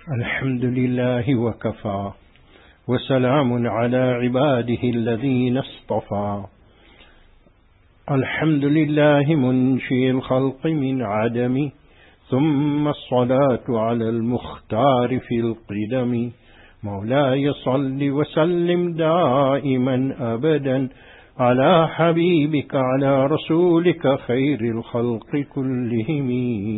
الحمد لله وكفى وسلام على عباده الذين اصطفى. الحمد لله منشئ الخلق من عدم، ثم الصلاة على المختار في القدم. مولاي صل وسلم دائما أبدا على حبيبك على رسولك خير الخلق كلهم.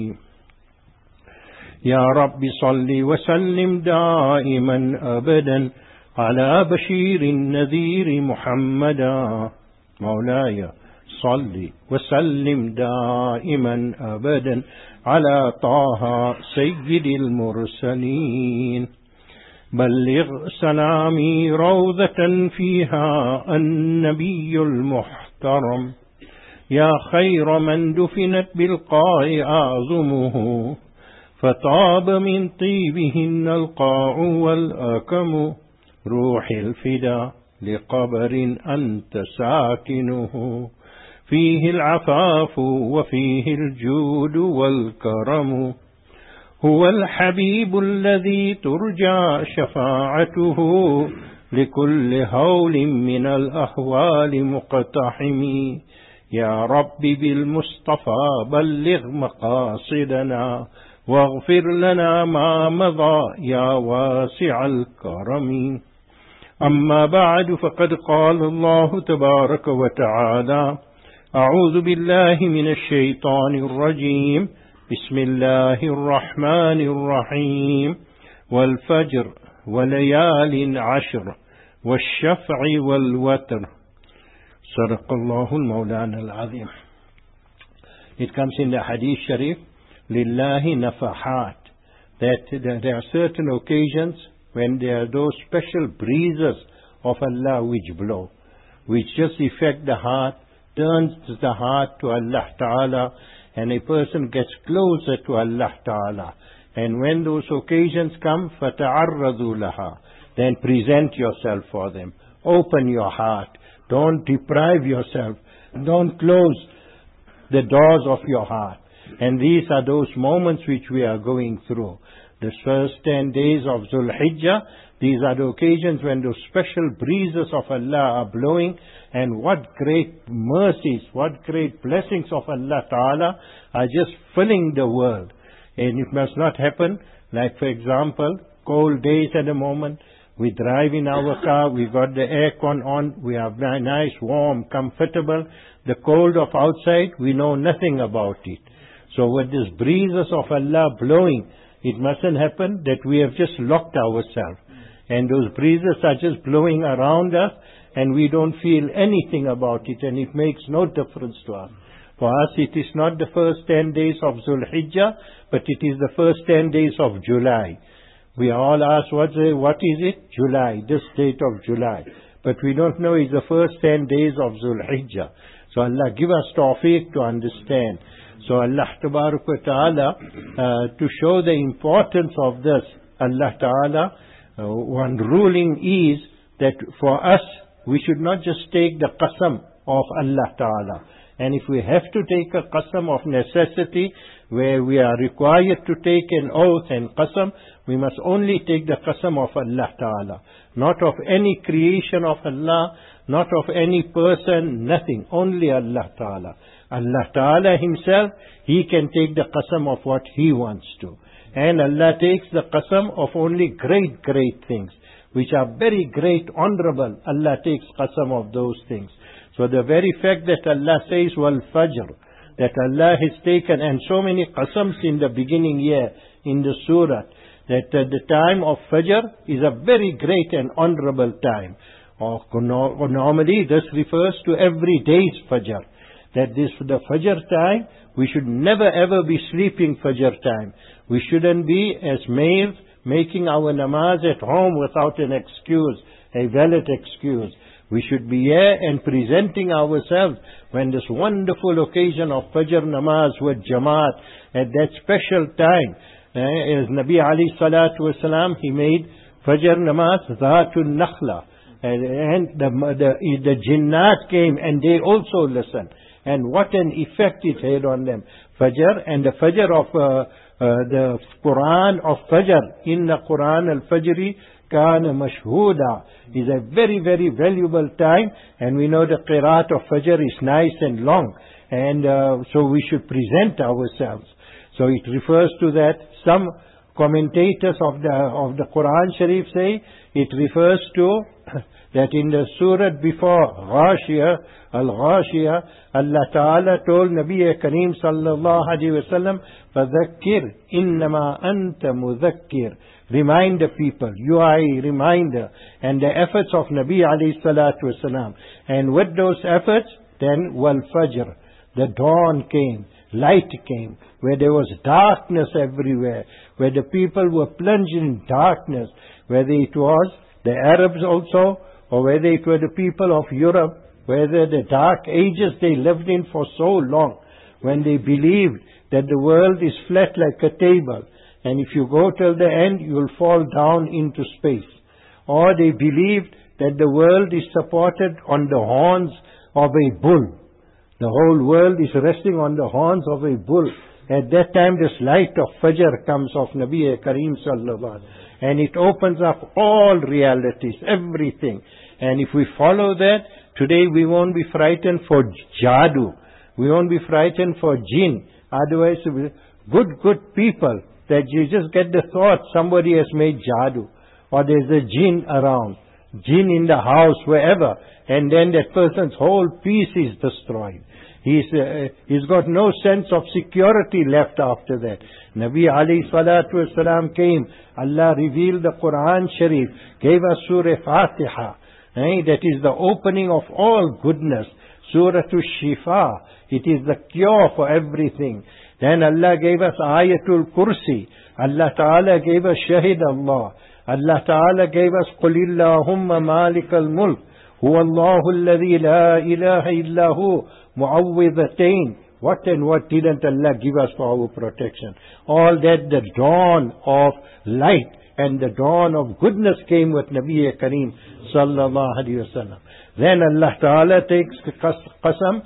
يا رب صل وسلم دائما أبدا على بشير النذير محمدا. مولاي صل وسلم دائما أبدا على طه سيد المرسلين. بلغ سلامي روضة فيها النبي المحترم، يا خير من دفنت بالقاع أعظمه، فطاب من طيبهن القاع والأكم. روح الفدا لقبر أنت ساكنه، فيه العفاف وفيه الجود والكرم. هو الحبيب الذي ترجى شفاعته، لكل هول من الأهوال مقتحم. يا رب بالمصطفى بلغ مقاصدنا، واغفر لنا ما مضى يا واسع الكرم. أما بعد، فقد قال الله تبارك وتعالى: أعوذ بالله من الشيطان الرجيم، بسم الله الرحمن الرحيم. والفجر وليال عشر والشفع والوتر. صدق الله المولانا العظيم. It comes in the Hadith Sharif, Lillahi nafahat, that there are certain occasions when there are those special breezes of Allah which blow, which just affect the heart, turns the heart to Allah Ta'ala, and a person gets closer to Allah Ta'ala. And when those occasions come, فَتَعَرَّضُوا لَهَا, then present yourself for them. Open your heart. Don't deprive yourself. Don't close the doors of your heart. And these are those moments which we are going through. The first 10 days of Dhul Hijjah, these are the occasions when those special breezes of Allah are blowing, and what great mercies, what great blessings of Allah Ta'ala are just filling the world. And it must not happen, like for example, cold days at the moment, we drive in our car, we got the aircon on, we are nice, warm, comfortable. The cold of outside, we know nothing about it. So with these breezes of Allah blowing, it mustn't happen that we have just locked ourselves. And those breezes are just blowing around us, and we don't feel anything about it, and it makes no difference to us. For us, it is not the first 10 days of Dhul Hijjah, but it is the first 10 days of July. We are all asked, what is it? July, this date of July. But we don't know it's the first 10 days of Dhul Hijjah. So Allah give us tawfiq to understand. So Allah Ta'ala, to show the importance of this, Allah Ta'ala, one ruling is that for us, we should not just take the qasam of Allah Ta'ala. And if we have to take a qasam of necessity, where we are required to take an oath and qasam, we must only take the qasam of Allah Ta'ala. Not of any creation of Allah, not of any person, nothing. Only Allah Ta'ala. Allah Ta'ala Himself, He can take the qasam of what He wants to. And Allah takes the qasam of only great, great things, which are very great, honorable. Allah takes qasam of those things. So the very fact that Allah says, wal fajr, that Allah has taken, and so many qasams in the beginning here, in the surah, that the time of fajr is a very great and honorable time. Normally this refers to every day's fajr. That this, the fajr time, we should never ever be sleeping fajr time. We shouldn't be, as males, making our namaz at home without an excuse, a valid excuse. We should be here and presenting ourselves when this wonderful occasion of Fajr namaz with Jamaat at that special time. As Nabi Ali Salatu Wasalam, he made Fajr namaz Dhatul Nakhla. And the Jinnat came and they also listened. And what an effect it had on them. Fajr, and the Fajr of the Quran of Fajr, Inna Quran al-Fajri kana mashhuda, is a very, very valuable time, and we know the Qiraat of Fajr is nice and long, and so we should present ourselves. So it refers to that. Some commentators of the Quran Sharif say it refers to that in the surah before Ghashiyah, Al-Ghashiyah, Allah Ta'ala told Nabi Kareem sallallahu alayhi wa sallam, فَذَكِّرْ إِنَّمَا أَنْتَ مُذَكِّرْ, remind the people, you are a reminder, and the efforts of Nabi alayhi salatu wasalam. And with those efforts, then wal-fajr, the dawn came, light came, where there was darkness everywhere, where the people were plunged in darkness, whether it was the Arabs also, or whether it were the people of Europe, whether the dark ages they lived in for so long, when they believed that the world is flat like a table, and if you go till the end, you will fall down into space. Or they believed that the world is supported on the horns of a bull. The whole world is resting on the horns of a bull. At that time, this light of Fajr comes of Nabi Kareem sallallahu alaihi wasallam, and it opens up all realities, everything. And if we follow that, today we won't be frightened for jadoo. We won't be frightened for jinn. Otherwise, good people, that you just get the thought somebody has made jadoo, or there's a jinn around, jinn in the house, wherever, and then that person's whole peace is destroyed. He's got no sense of security left after that. Nabi alayhi salatu wasalam came, Allah revealed the Quran Sharif, gave us Surah Fatiha, that is the opening of all goodness. Surah Shifa, it is the cure for everything. Then Allah gave us Ayatul Kursi. Allah Ta'ala gave us Shahid Allah. Allah Ta'ala gave us Qul Illahumma Malikal Mulk, Huwa Allahu alladhi la ilaha illahu, Mu'awwidhatain. What and what didn't Allah give us for our protection? All that, the dawn of light and the dawn of goodness came with Nabi Kareem sallallahu alayhi wa sallam. Then Allah Ta'ala takes qasam,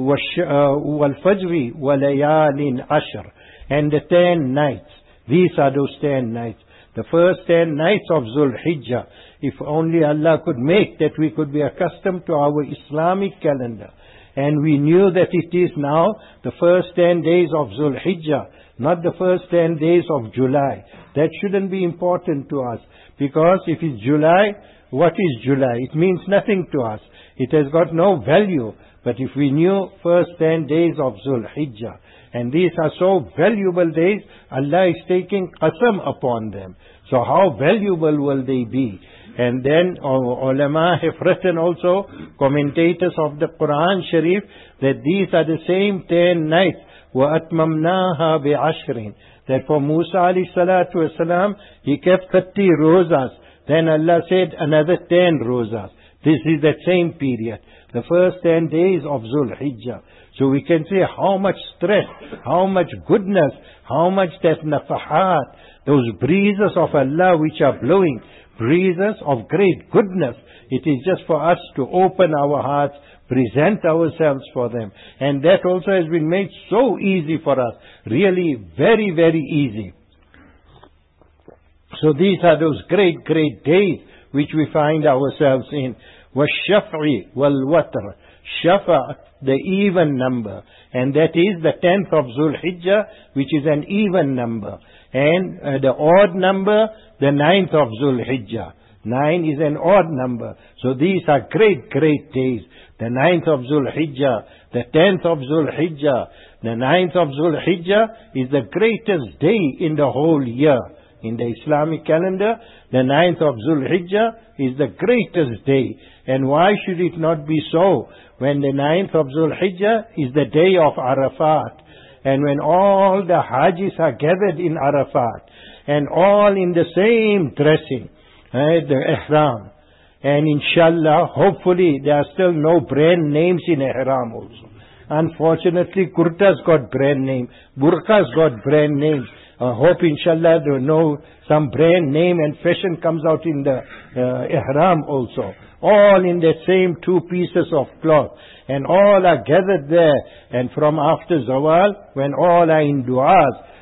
wal-fajri wa-layalin ashr, and the 10 nights. These are those 10 nights. The first 10 nights of Zul Hijjah. If only Allah could make that we could be accustomed to our Islamic calendar. And we knew that it is now the first 10 days of Zul Hijjah, not the first 10 days of July. That shouldn't be important to us. Because if it's July, what is July? It means nothing to us. It has got no value. But if we knew first 10 days of Zul Hijjah, and these are so valuable days, Allah is taking qasam upon them. So how valuable will they be? And then ulama have written also, commentators of the Quran Sharif, that these are the same 10 nights. وَأَتْمَمْنَاهَا بِعَشْرٍ. That for Musa alayhi salatu wasalam, he kept 30 rosas. Then Allah said another 10 rosas. This is that same period, the first 10 days of Zul Hijjah. So we can say how much stress, how much goodness, how much that nafahat, those breezes of Allah which are blowing, breezes of great goodness. It is just for us to open our hearts, present ourselves for them. And that also has been made so easy for us. Really very, very easy. So these are those great, great days which we find ourselves in. وَالشَّفْعِ وَالْوَتْرِ. Shafa, the even number. And that is the 10th of Zul Hijjah, which is an even number. And the odd number, the 9th of Zul Hijjah. 9 is an odd number. So these are great, great days. The 9th of Zul Hijjah, the 10th of Zul Hijjah. The 9th of Zul Hijjah is the greatest day in the whole year. In the Islamic calendar, the 9th of Zul Hijjah is the greatest day. And why should it not be so when the 9th of Zul Hijjah is the day of Arafat? And when all the Hajis are gathered in Arafat, and all in the same dressing, the Ihram. And inshallah, hopefully, there are still no brand names in Ihram also. Unfortunately, Kurta's got brand name, Burqa's got brand names. I hope inshallah there no some brand name and fashion comes out in the Ihram also. All in the same 2 pieces of cloth. And all are gathered there. And from after Zawal, when all are in du'as,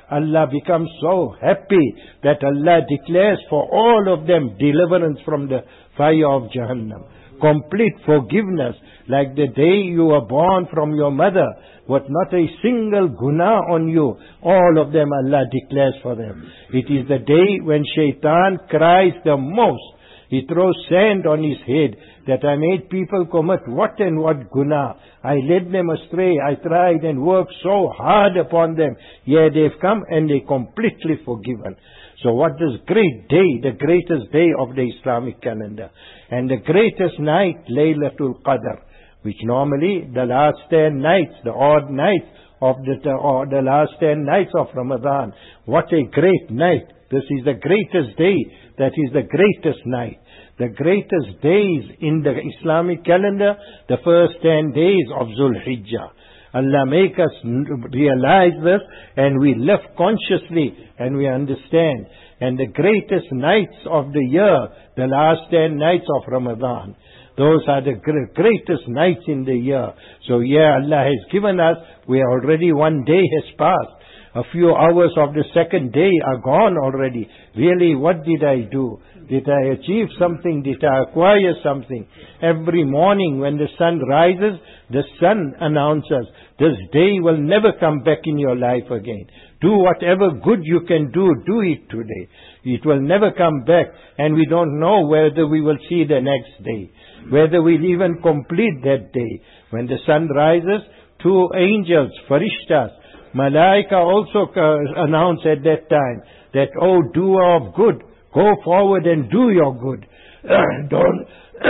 Allah becomes so happy that Allah declares for all of them deliverance from the fire of Jahannam. Complete forgiveness, like the day you were born from your mother, with not a single guna on you. All of them Allah declares for them. It is the day when Shaitan cries the most. He throws sand on his head, that I made people commit what and what guna. I led them astray. I tried and worked so hard upon them. Yet they've come and they're completely forgiven. So what this great day, the greatest day of the Islamic calendar, and the greatest night, Laylatul Qadr, which normally the last 10 nights, the odd nights of the last 10 nights of Ramadan. What a great night. This is the greatest day. That is the greatest night. The greatest days in the Islamic calendar, the first 10 days of Zul Hijjah. Allah make us realize this, and we live consciously and we understand. And the greatest nights of the year, the last 10 nights of Ramadan, those are the greatest nights in the year. So Allah has given us, already one day has passed. A few hours of the second day are gone already. Really, what did I do? Did I achieve something? Did I acquire something? Every morning when the sun rises, the sun announces, this day will never come back in your life again. Do whatever good you can do it today. It will never come back, and we don't know whether we will see the next day, whether we'll even complete that day. When the sun rises, 2 angels, Farishtas, Malaika also announce at that time that, oh, doer of good, go forward and do your good. Don't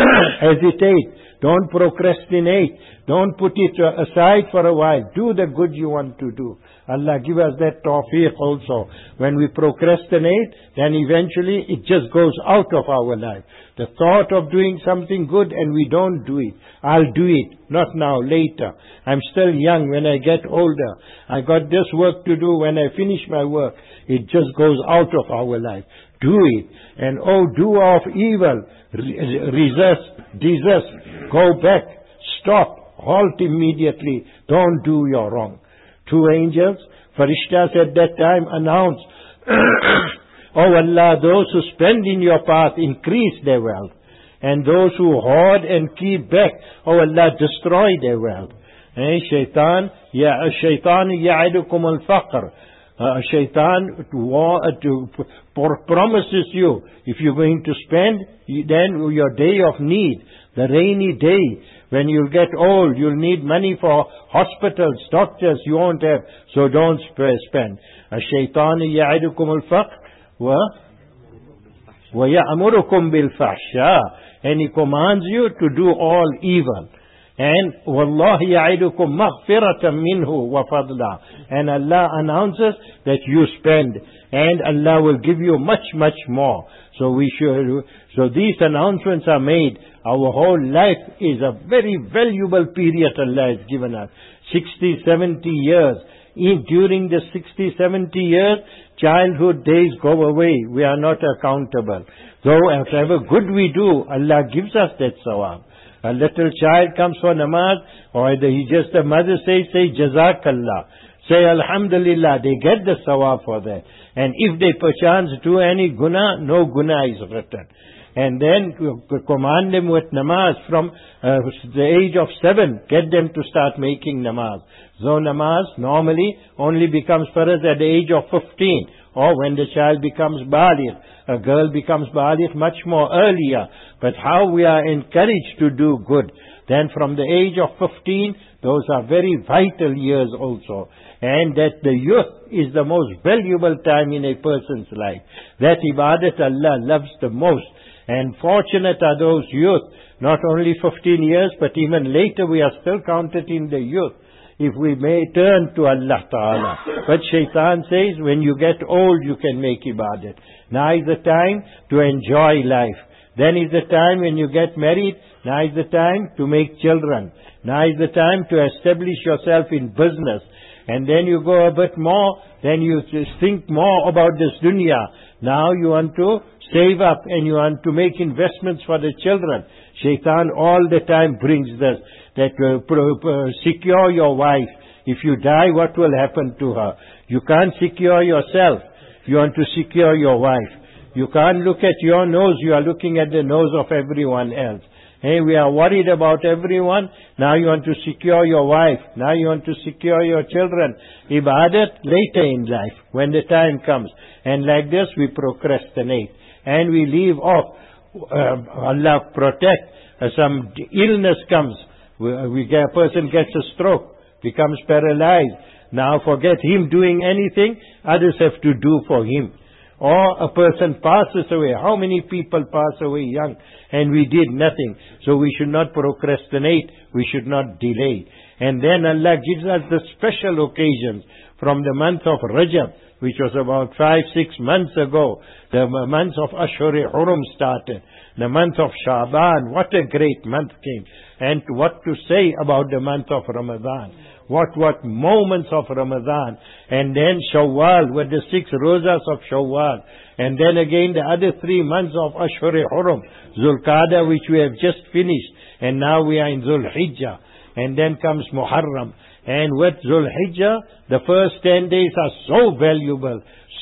hesitate. Don't procrastinate. Don't put it aside for a while. Do the good you want to do. Allah give us that tawfiq also. When we procrastinate, then eventually it just goes out of our life. The thought of doing something good and we don't do it. I'll do it. Not now, later. I'm still young. When I get older, I got this work to do. When I finish my work, it just goes out of our life. Do it. And oh, doer of evil, resist, desist, go back, stop, halt immediately. Don't do your wrong. 2 angels, Farishtas at that time announced, oh Allah, those who spend in your path, increase their wealth. And those who hoard and keep back, oh Allah, destroy their wealth. Shaitan ya'idukum al-faqr. Shaitan promises you, if you're going to spend, then your day of need, the rainy day, when you'll get old, you'll need money for hospitals, doctors, you won't have, so don't spend. Shaitan ya'idukum al-faqr wa ya'murukum bil-fahsha, and he commands you to do all evil. And Wallahi ya'idukum maghfiratan minhu wa fadla. And Allah announces that you spend, and Allah will give you much, much more. So these announcements are made. Our whole life is a very valuable period Allah has given us. 60, 70 years. During the 60, 70 years, childhood days go away. We are not accountable. Though whatever good we do, Allah gives us that sawab. A little child comes for namaz, or the mother says, say Jazakallah, say Alhamdulillah, they get the sawab for that. And if they perchance do any guna, no guna is written. And then command them with namaz from the age of 7, get them to start making namaz. So namaz normally only becomes farz at the age of 15, or when the child becomes baligh. A girl becomes baligh much more earlier. But how we are encouraged to do good. Then from the age of 15, those are very vital years also. And that the youth is the most valuable time in a person's life. That ibadat Allah loves the most. And fortunate are those youth, not only 15 years, but even later we are still counted in the youth, if we may turn to Allah Ta'ala. But Shaitan says, when you get old, you can make ibadat. Now is the time to enjoy life. Then is the time when you get married. Now is the time to make children. Now is the time to establish yourself in business. And then you go a bit more, then you think more about this dunya. Now you want to save up and you want to make investments for the children. Shaitan all the time brings this, that secure your wife. If you die, what will happen to her? You can't secure yourself. You want to secure your wife. You can't look at your nose. You are looking at the nose of everyone else. Hey, we are worried about everyone. Now you want to secure your wife. Now you want to secure your children. Ibadat later in life, when the time comes. And like this, we procrastinate. And we leave off. Allah protect. Some illness comes. A person gets a stroke, becomes paralyzed. Now forget him doing anything. Others have to do for him. Or a person passes away. How many people pass away young and we did nothing? So we should not procrastinate. We should not delay. And then Allah gives us the special occasions from the month of Rajab, which was about 5-6 months ago. The month of Ashur-e-Hurum started. The month of Shaban. What a great month came. And what to say about the month of Ramadan. What moments of Ramadan. And then Shawwal, with the 6 rosas of Shawwal. And then again the other 3 months of Ashur-e-Hurum. Zulqa'dah, which we have just finished. And now we are in Zulhijjah. And then comes Muharram. And with Zulhijjah, the first 10 days are so valuable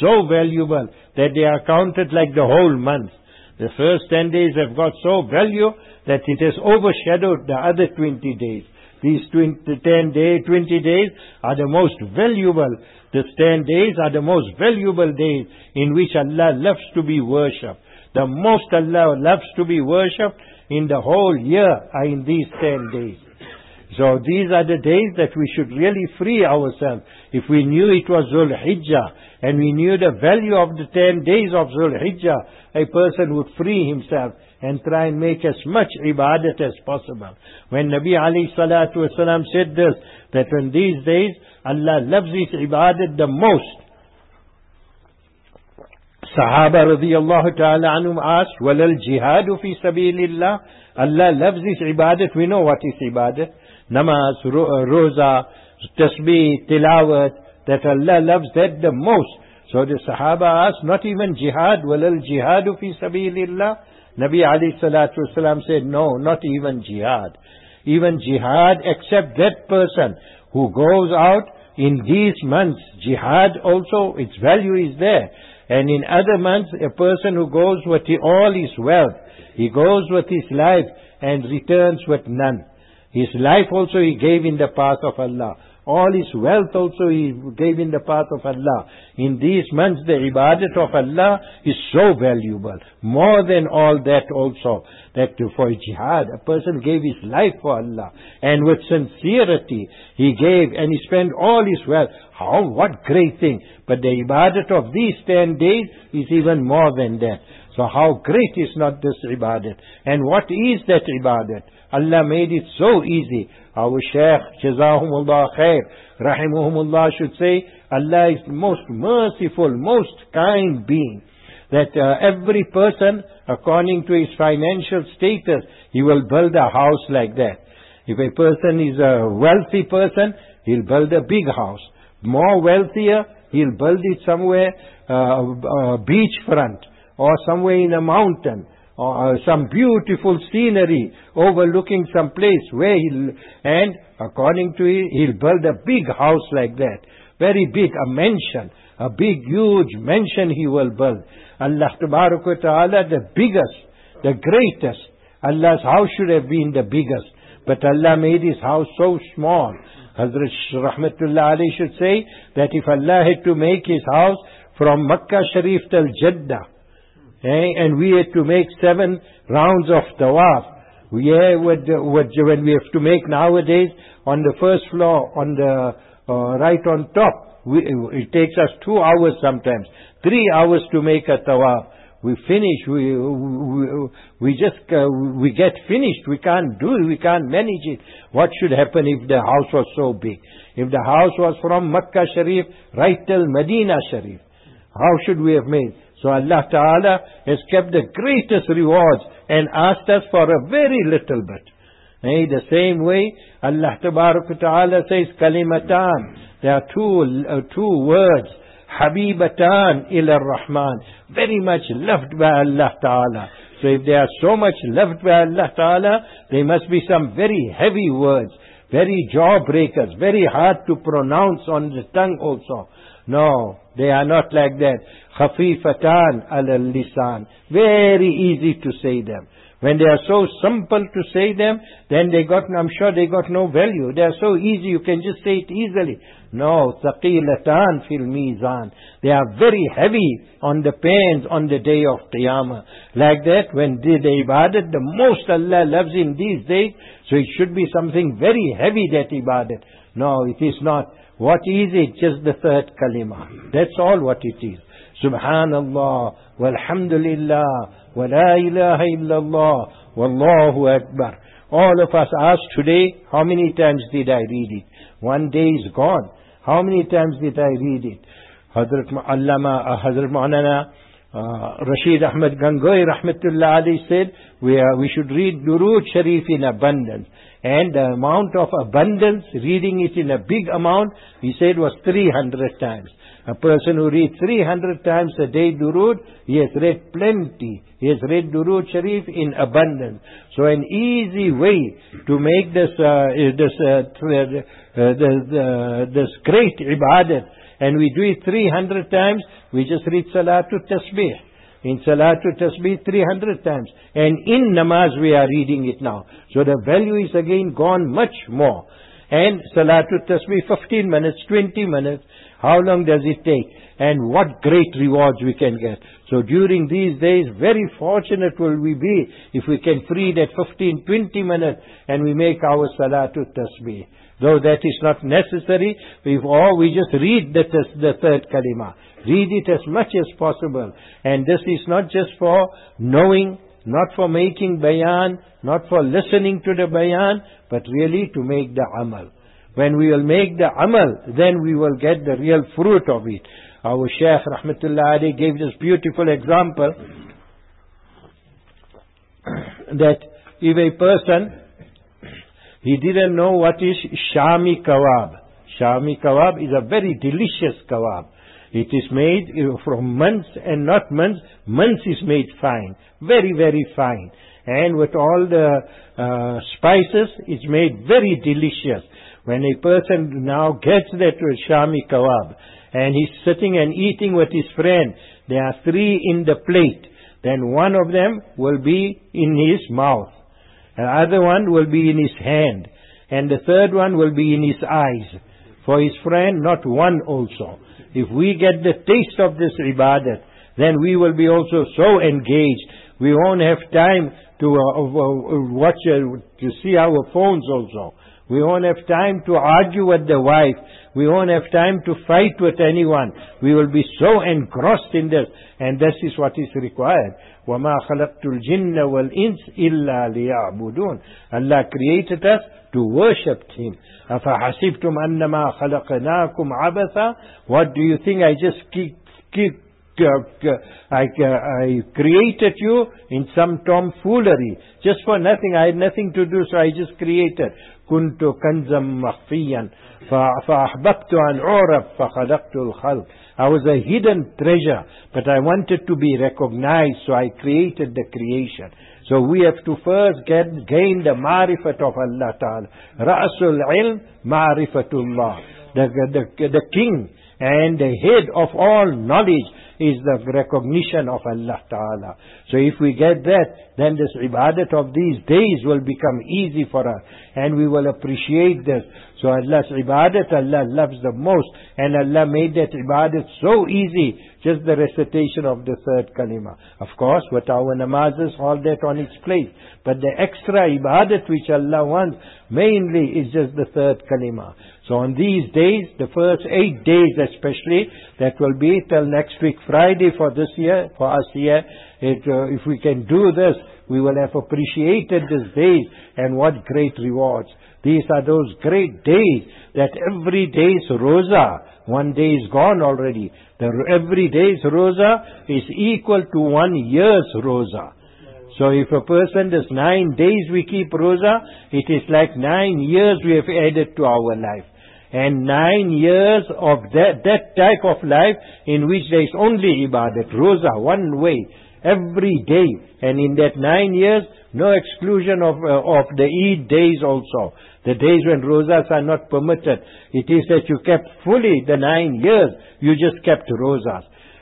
that they are counted like the whole month. The first 10 days have got so value that it has overshadowed the other 20 days. These 20 days are the most valuable. These 10 days are the most valuable days in which Allah loves to be worshipped. The most Allah loves to be worshipped in the whole year are in these 10 days. So these are the days that we should really free ourselves. If we knew it was Zulhijjah and we knew the value of the 10 days of Zulhijjah, a person would free himself and try and make as much ibadat as possible. When Nabi alayhi salatu wasalam said this, that on these days Allah loves his ibadat the most. Sahaba radiyallahu ta'ala anhum asked, walal jihadu fi sabilillah? Allah loves his ibadat. We know what is ibadat. Namaz, roza, tasbih, tilawat, that Allah loves that the most. So the Sahaba asked, not even jihad, walal jihadu fi sabilillah? Nabi alayhi salatu wasalam said, no, not even jihad. Even jihad, except that person who goes out in these months. Jihad also, its value is there. And in other months, a person who goes with all his wealth, he goes with his life and returns with none. His life also he gave in the path of Allah. All his wealth also he gave in the path of Allah. In these months the ibadat of Allah is so valuable. More than all that also. That for jihad, a person gave his life for Allah. And with sincerity he gave and he spent all his wealth. What great thing. But the ibadat of these 10 days is even more than that. So how great is not this ibadat? And what is that ibadat? Allah made it so easy. Our Shaykh, Jazahumullah Khair, Rahimahumullah should say, Allah is the most merciful, most kind being. That every person, according to his financial status, he will build a house like that. If a person is a wealthy person, he'll build a big house. More wealthier, he'll build it somewhere, beachfront, or somewhere in a mountain, or some beautiful scenery overlooking some place where and according to it, he'll build a big house like that. Very big, a mansion, a big, huge mansion he will build. Allah Tabarak wa Ta'ala, the biggest, the greatest. Allah's house should have been the biggest. But Allah made his house so small. Hazrat Rahmatullah Ali should say that if Allah had to make his house from Makkah Sharif till Jeddah, and we had to make 7 rounds of tawaf, when we have to make nowadays on the first floor, on the right on top, it takes us 2 hours sometimes, 3 hours to make a tawaf. We finish, we get finished, we can't do it, we can't manage it. What should happen if the house was so big? If the house was from Makkah Sharif right till Medina Sharif, how should we have made? So Allah Ta'ala has kept the greatest rewards and asked us for a very little bit. The same way Allah Ta'ala says, Kalimatan, there are two words, Habibatan ila Rahman, very much loved by Allah Ta'ala. So if they are so much loved by Allah Ta'ala, there must be some very heavy words, very jawbreakers, very hard to pronounce on the tongue also. No, they are not like that. Khafifatan ala lisan. Very easy to say them. When they are so simple to say them, then I'm sure they got no value. They are so easy, you can just say it easily. No, thaqilatan fil mizan. They are very heavy on the pains on the day of Qiyamah. Like that, when the ibadat, the most Allah loves in these days, so it should be something very heavy, that ibadat. No, it is not. What is it? Just the third kalima. That's all what it is. Subhanallah, walhamdulillah, wa la ilaha illallah, wallahu akbar. All of us ask today, how many times did I read it? One day is gone. How many times did I read it? Hazrat Maulana Rashid Ahmad Gangohi Rahmatullah Ali said, we should read Durood Sharif in abundance. And the amount of abundance, reading it in a big amount, he said was 300 times. A person who reads 300 times a day Durood, he has read plenty. He has read Durood Sharif in abundance. So an easy way to make this great ibadat, and we do it 300 times, we just read Salatul Tasbih. In Salatul Tasbih 300 times. And in namaz we are reading it now. So the value is again gone much more. And Salatul Tasbih 15 minutes, 20 minutes. How long does it take? And what great rewards we can get. So during these days, very fortunate will we be if we can free that 15, 20 minutes and we make our Salatul Tasbih. Though that is not necessary, we just read the third kalima. Read it as much as possible. And this is not just for knowing, not for making bayan, not for listening to the bayan, but really to make the amal. When we will make the amal, then we will get the real fruit of it. Our Shaykh Rahmatullah Ali gave this beautiful example that if a person, he didn't know what is Shami kawab. Shami kawab is a very delicious kawab. It is made from months and not months. Months is made fine. Very, very fine. And with all the spices, it's made very delicious. When a person now gets that Shami kawab, and he's sitting and eating with his friend, there are 3 in the plate. Then one of them will be in his mouth. The other one will be in his hand. And the third one will be in his eyes. For his friend, not one also. If we get the taste of this ibadat, then we will be also so engaged. We won't have time to watch, to see our phones also. We won't have time to argue with the wife. We won't have time to fight with anyone. We will be so engrossed in this. And this is what is required. وَمَا خَلَقْتُ الْجِنَّ وَالْإِنسِ إِلَّا لِيَعْبُدُونَ. Allah created us to worship Him. أَفَحَسِبْتُمْ أَنَّمَا خَلَقْنَاكُمْ عَبَثًا. What do you think? I just I created you in some tomfoolery, just for nothing. I had nothing to do, so I just created. كنت كنزا مخفيا فأحببت أن أعرف فخلقت الخلق. I was a hidden treasure, but I wanted to be recognized, so I created the creation. So we have to first gain the ma'rifat of Allah Ta'ala. Ra'asul ilm ma'rifatullah. The king and the head of all knowledge is the recognition of Allah Ta'ala. So if we get that, then this ibadat of these days will become easy for us, and we will appreciate this. So Allah's ibadat, Allah loves the most, and Allah made that ibadat so easy, just the recitation of the third kalima. Of course, with our namazes, all that on its place. But the extra ibadat which Allah wants, mainly is just the third kalima. So on these days, the first 8 days especially, that will be till next week Friday for this year, for us here. If we can do this, we will have appreciated these days, and what great rewards. These are those great days that every day's roza, one day is gone already. Every day's roza is equal to 1 year's roza. So if a person does 9 days we keep roza, it is like 9 years we have added to our life. And 9 years of that type of life in which there is only ibadat, roza, one way. every day. And in that 9 years, no exclusion of the Eid days also. The days when rosas are not permitted. It is that you kept fully the 9 years, you just kept rosas.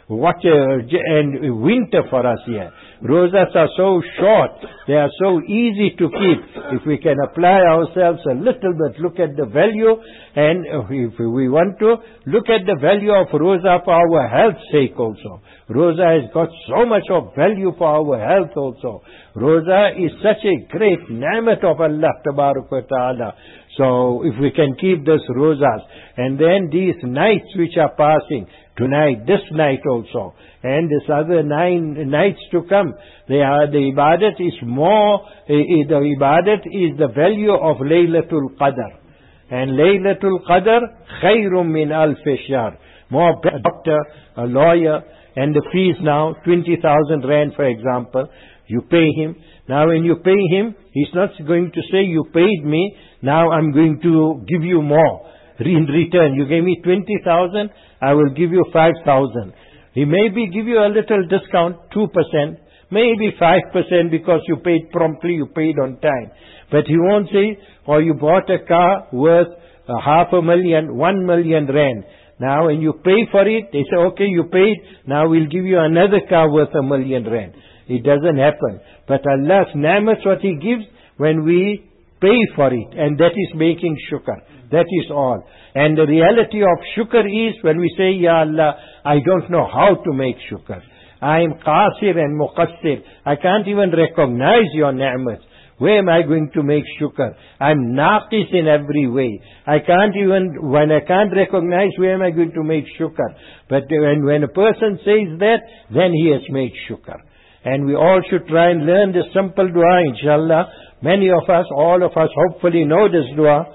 And winter for us here. Rosas are so short, they are so easy to keep. If we can apply ourselves a little bit, look at the value, and if we want to, look at the value of rosa for our health's sake also. Rosa has got so much of value for our health also. Rosa is such a great ni'mat of Allah Tabarak wa Ta'ala. So if we can keep those rosas, and then these nights which are passing, tonight, this night also, and this other 9 nights to come, the ibadat is more, the ibadat is the value of Laylatul Qadr. And Laylatul Qadr, khayrum min alf shahr. More better, doctor, a lawyer, and the fees now, 20,000 rand for example, you pay him. Now when you pay him, he's not going to say, you paid me, now I'm going to give you more. In return, you gave me 20,000, I will give you 5,000. He maybe give you a little discount, 2%, maybe 5% because you paid promptly, you paid on time. But he won't say, or you bought a car worth 500,000, 1 million rand. Now when you pay for it, they say, okay, you paid, now we'll give you another car worth 1 million rand. It doesn't happen. But Allah's ni'mat, what He gives when we pay for it, and that is making shukr. That is all. And the reality of shukr is when we say, Ya Allah, I don't know how to make shukr. I am qasir and muqassir. I can't even recognize your ni'mat. Where am I going to make shukr? I'm naqis in every way. When I can't recognize, where am I going to make shukr? But when a person says that, then he has made shukr. And we all should try and learn this simple dua, inshallah. Many of us, all of us, hopefully know this dua.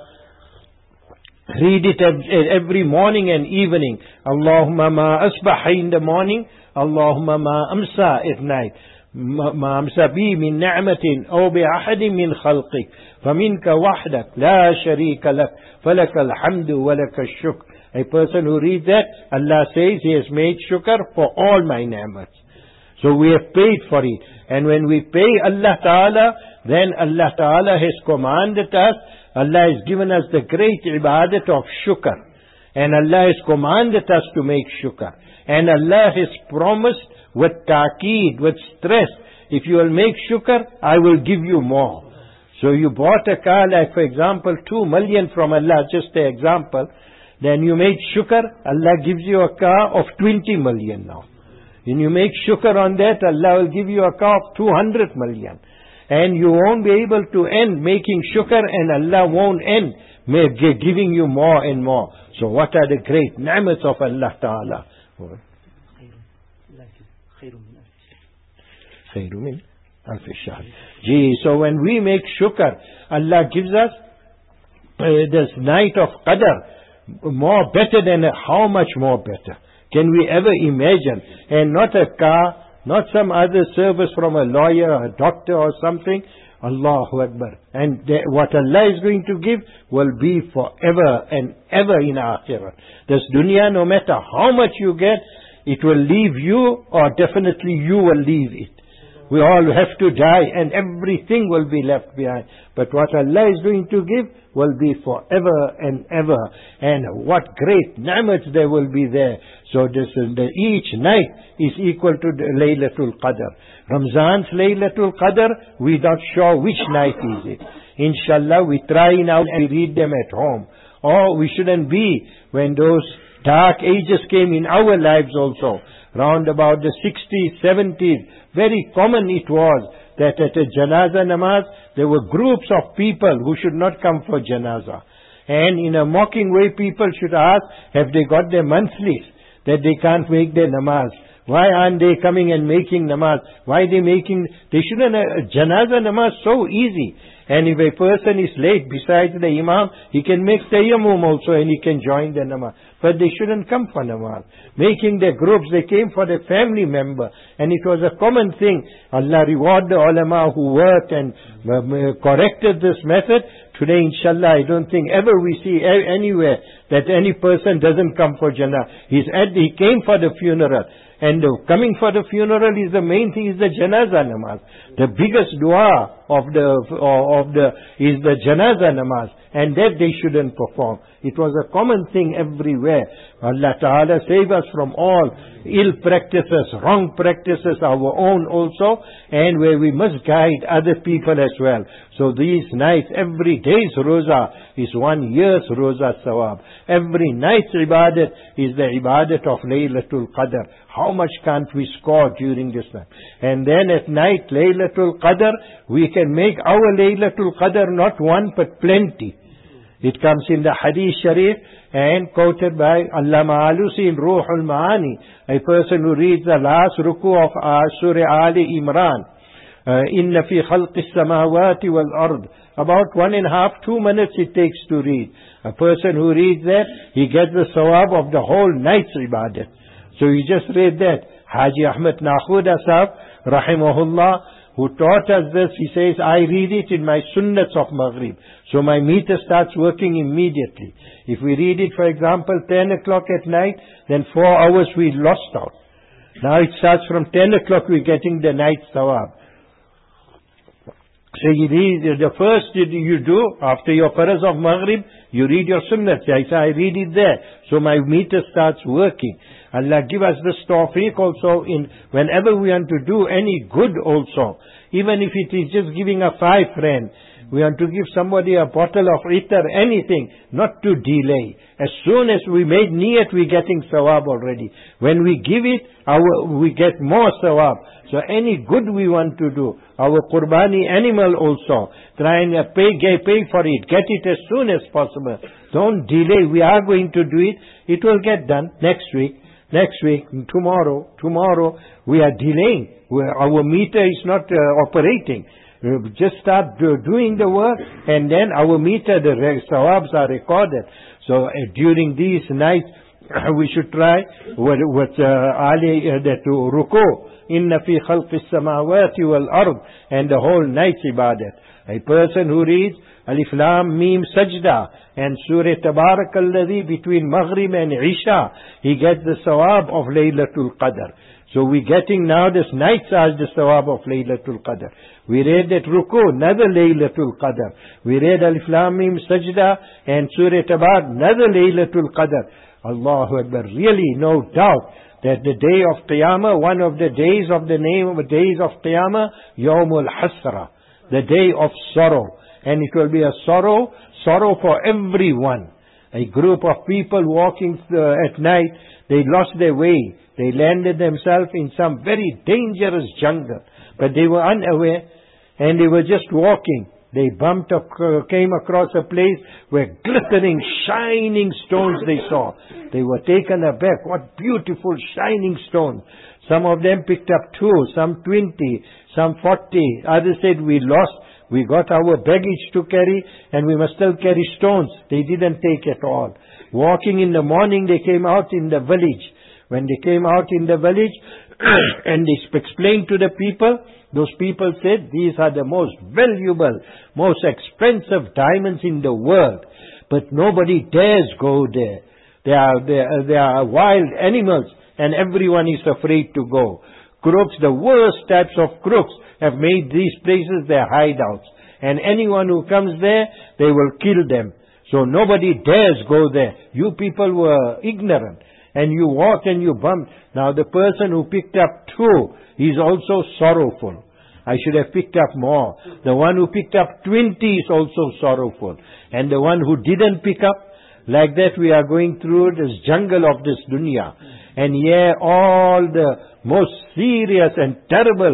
Read it every morning and evening. Allahumma ma asbaha in the morning. Allahumma ma amsa at night. ما أمسى بي من نعمة أو بأحد من خلقك فمنك وحدك لا شريك لك فلك الحمد ولك الشكر. A person who reads that, Allah says he has made shukr for all my ni'mats. So we have paid for it. And when we pay Allah Ta'ala, then Allah Ta'ala has commanded us, Allah has given us the great ibadat of shukr. And Allah has commanded us to make shukr. And Allah has promised with ta'keed, with stress, if you will make shukr, I will give you more. So you bought a car, like for example, 2 million from Allah, just an example, then you made shukr, Allah gives you a car of 20 million now. When you make shukr on that, Allah will give you a car of 200 million. And you won't be able to end making shukr, and Allah won't end giving you more and more. So what are the great ni'mats of Allah Ta'ala? So when we make shukr, Allah gives us this night of Qadr, more better than how much more better? Can we ever imagine? And not a car, not some other service from a lawyer, a doctor or something. Allahu Akbar. And what Allah is going to give will be forever and ever in Akhirah. This dunya, no matter how much you get, it will leave you, or definitely you will leave it. We all have to die and everything will be left behind. But what Allah is going to give will be forever and ever. And what great ni'mats there will be there. So each night is equal to the Laylatul Qadr. Ramzan's Laylatul Qadr, we're not sure which night is it. Inshallah, we try now and read them at home. Or we shouldn't be when those dark ages came in our lives also. Round about the 60s, 70s, very common it was that at a janazah namaz, there were groups of people who should not come for janazah. And in a mocking way, people should ask, have they got their monthlies that they can't make their namaz? Why aren't they coming and making namaz? Why they shouldn't, janazah namaz so easy. And if a person is late besides the imam, he can make tayammum also and he can join the namaz. But they shouldn't come for namaz. Making their groups, they came for their family member. And it was a common thing. Allah reward the ulama who worked and corrected this method. Today, inshallah, I don't think ever we see anywhere that any person doesn't come for Jannah. He came for the funeral. And coming for the funeral is the main thing, is the janaza namaz. The biggest dua is the janaza namaz. And that they shouldn't perform. It was a common thing everywhere. Allah Ta'ala save us from all ill practices, wrong practices, our own also, and where we must guide other people as well. So these nights, every day's roza is 1 year's roza sawab. Every night's ibadat is the ibadat of Laylatul Qadr. How much can't we score during this night? And then at night, Laylatul Qadr, we can make our Laylatul Qadr not one but plenty. It comes in the Hadith Sharif and quoted by Allama Alusi in Ruhul Ma'ani, a person who reads the last ruku of Surah Ali Imran. Inna fi khalqis samawati wal ard. About 1.5, 2 minutes it takes to read. A person who reads that, he gets the sawab of the whole night's ibadat. So he just read that. Haji Ahmed Nakhuda Sahab, rahimahullah, who taught us this, he says, I read it in my sunnats of Maghrib. So my meter starts working immediately. If we read it, for example, 10 o'clock at night, then 4 hours we lost out. Now it starts from 10 o'clock, we're getting the night sawab. So you read, the first you do, after your faraz of Maghrib, you read your sunnat. I read it there. So my meter starts working. Allah give us this tawfiq also in whenever we want to do any good also. Even if it is just giving a 5 rand. We want to give somebody a bottle of itar, anything, not to delay. As soon as we made niyat, we're getting sawab already. When we give it, we get more sawab. So any good we want to do, our qurbani animal also, try and pay for it, get it as soon as possible. Don't delay. We are going to do it. It will get done next week, tomorrow. We are delaying. Our meter is not operating. Just start doing the work, and then our meter, the sawabs are recorded. So during these nights, we should try what Ali that ruku inna fi khalqis samawati wal ard, and the whole night's ibadat. A person who reads Alif Lam Mim Sajda and Surah Tabarakalladhi between Maghrib and Isha, he gets the sawab of Laylatul Qadr. So we're getting now this night as the sawab of Laylatul Qadr. We read that ruku, another Laylatul Qadr. We read Alif Lam Mim Sajda and Surah Tabarak, another Laylatul Qadr. Allahu Akbar. Really no doubt that the day of Qiyamah, one of the days of the name of the days of Qiyamah, Yawmul Hasra, the day of sorrow. And it will be a sorrow for everyone. A group of people walking at night, they lost their way. They landed themselves in some very dangerous jungle. But they were unaware and they were just walking. They came across a place where glittering, shining stones they saw. They were taken aback. What beautiful, shining stones. Some of them picked up 2, some 20, some 40. Others said, we lost. We got our baggage to carry and we must still carry stones. They didn't take at all. Walking in the morning, they came out in the village. When they came out in the village and they explained to the people, those people said, these are the most valuable, most expensive diamonds in the world. But nobody dares go there. They are wild animals and everyone is afraid to go. Crooks, the worst types of crooks, have made these places their hideouts. And anyone who comes there, they will kill them. So nobody dares go there. You people were ignorant. And you walk and you bump. Now the person who picked up 2, he's also sorrowful. I should have picked up more. The one who picked up 20 is also sorrowful. And the one who didn't pick up, like that we are going through this jungle of this dunya. And here all the most serious and terrible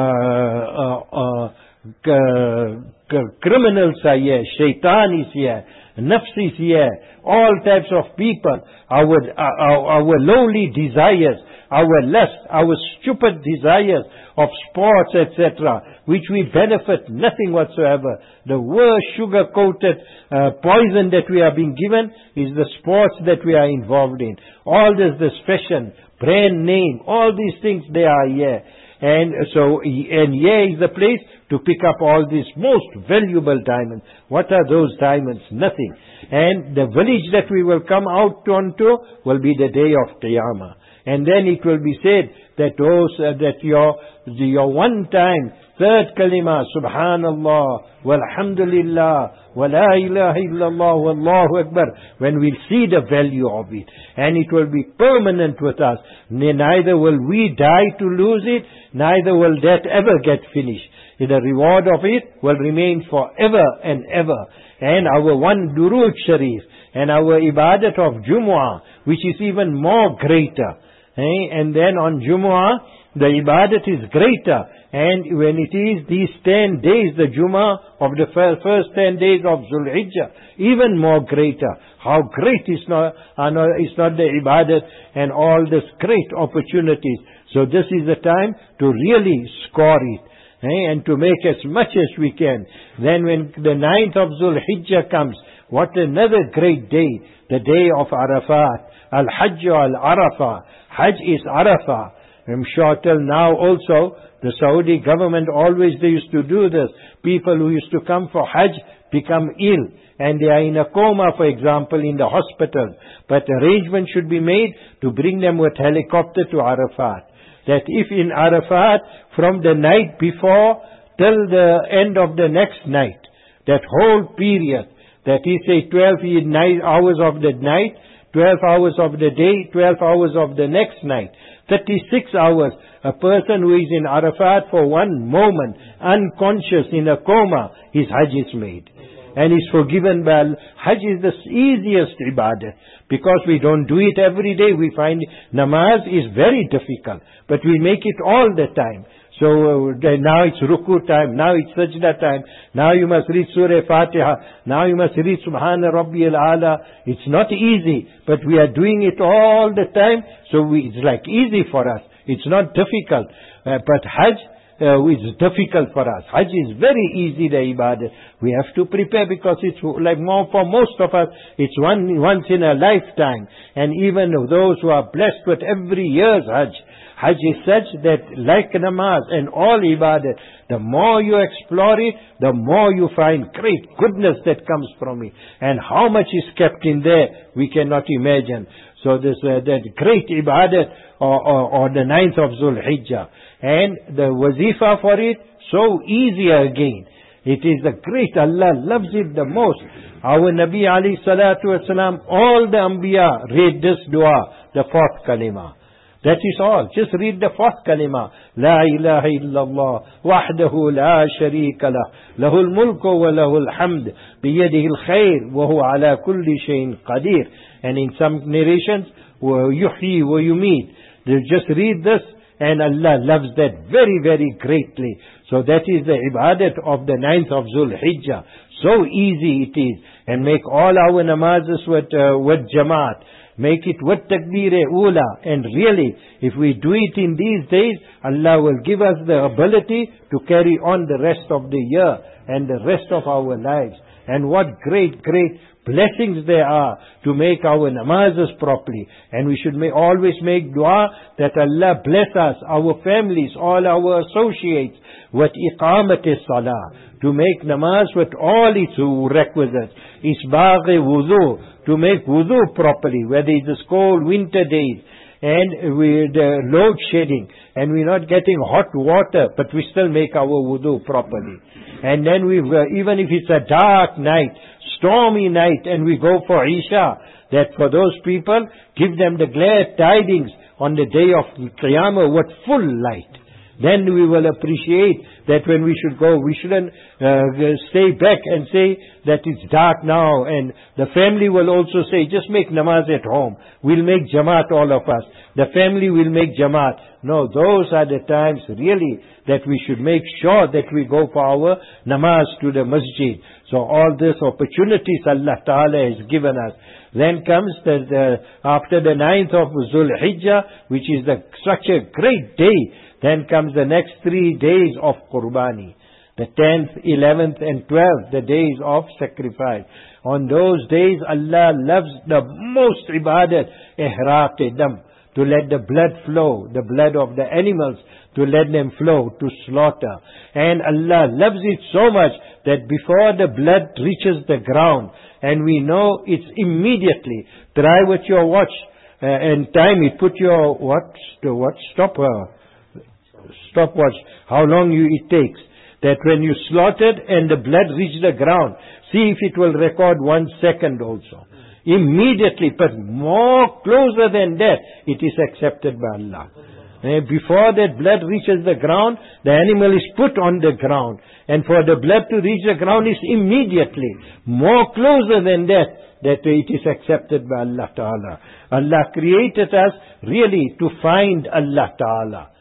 criminals are here. Shaitan is here. Nafs is here. All types of people. Our lowly desires, our lust, our stupid desires of sports, etc., which we benefit nothing whatsoever. The worst sugar-coated poison that we are being given is the sports that we are involved in. All this fashion, brand name, all these things, they are here. And here is the place to pick up all these most valuable diamonds. What are those diamonds? Nothing. And the village that we will come out onto will be the day of Qiyamah. And then it will be said that that your one time, third kalima, Subhanallah, Walhamdulillah, Wa la ilaha illallah, Wallahu Akbar, when we'll see the value of it. And it will be permanent with us. Neither will we die to lose it, neither will that ever get finished. The reward of it will remain forever and ever. And our one Durood Sharif, and our ibadat of Jumu'ah, which is even more greater. And then on Jumu'ah, the ibadat is greater. And when it is these 10 days, the Jumu'ah of the first 10 days of Dhul Hijjah, even more greater. How great is not the ibadat and all these great opportunities. So this is the time to really score it. And to make as much as we can. Then when the 9th of Dhul Hijjah comes, what another great day, the day of Arafat. Al-Hajj al-Arafah. Hajj is Arafah. I'm sure till now also, the Saudi government always they used to do this. People who used to come for Hajj become ill. And they are in a coma, for example, in the hospital. But arrangements should be made to bring them with helicopter to Arafat. That if in Arafat, from the night before till the end of the next night, that whole period, that is say 12 hours of the night, 12 hours of the day, 12 hours of the next night, 36 hours, a person who is in Arafat for one moment, unconscious in a coma, his Hajj is made. And is forgiven by Allah. Hajj is the easiest ibadah. Because we don't do it every day, we find namaz is very difficult. But we make it all the time. So now it's ruku time, now it's sajda time, now you must read Surah Fatiha, now you must read Subhana Rabbiyal A'la. It's not easy, but we are doing it all the time, so it's like easy for us. It's not difficult. But Hajj is difficult for us. Hajj is very easy, the ibadah. We have to prepare because it's like more for most of us, it's once in a lifetime. And even those who are blessed with every year's Hajj, Hajj is such that like namaz and all ibadah, the more you explore it, the more you find great goodness that comes from it. And how much is kept in there, we cannot imagine. So this that great ibadah or the 9th of Dhul Hijjah. And the wazifa for it, so easy again. It is the great, Allah loves it the most. Our Nabi alayhi salatu wasalam, all the Anbiya read this dua, the 4th kalima. That is all. Just read the 4th kalima. La ilaha illallah, wahdahu la sharika lah, lahul mulku wa lahul hamd, biyadihi al-khair, wa huwa ala kulli shayin qadir. And in some narrations, wa yuhyi wa yumit. They just read this, and Allah loves that very, very greatly. So that is the ibadat of the 9th of Dhul Hijjah. So easy it is. And make all our namazes with jamaat. Make it with takbir-e-ula. And really, if we do it in these days, Allah will give us the ability to carry on the rest of the year and the rest of our lives. And what great, great blessings there are to make our namazes properly. And we should always make dua that Allah bless us, our families, all our associates, with iqamat-e-salah, to make namaz with all its requisites, isbagh-e-wudu, to make wudu properly, whether it is cold winter days, and with load shedding, and we're not getting hot water, but we still make our wudu properly. And then even if it's a dark night, stormy night, and we go for Isha, that for those people, give them the glad tidings on the day of Qiyamah with full light. Then we will appreciate that when we should go, we shouldn't stay back and say that it's dark now. And the family will also say, just make namaz at home. We'll make jamaat, all of us. The family will make jamaat. No, those are the times really that we should make sure that we go for our namaz to the masjid. So all these opportunities Allah Ta'ala has given us. Then comes after the 9th of Dhul Hijjah, which is such a great day. Then comes the next 3 days of Qurbani. The 10th, 11th and 12th, the days of sacrifice. On those days, Allah loves the most ibadat, ihraq-e-dam, to let the blood flow, the blood of the animals, to let them flow, to slaughter. And Allah loves it so much that before the blood reaches the ground, and we know it's immediately, try with your watch, and time, it put your stopwatch, how long it takes. That when you slaughtered and the blood reached the ground, see if it will record 1 second also. Immediately, but more closer than that, it is accepted by Allah. Before that blood reaches the ground, the animal is put on the ground. And for the blood to reach the ground is immediately. More closer than that it is accepted by Allah Ta'ala. Allah created us really to find Allah Ta'ala.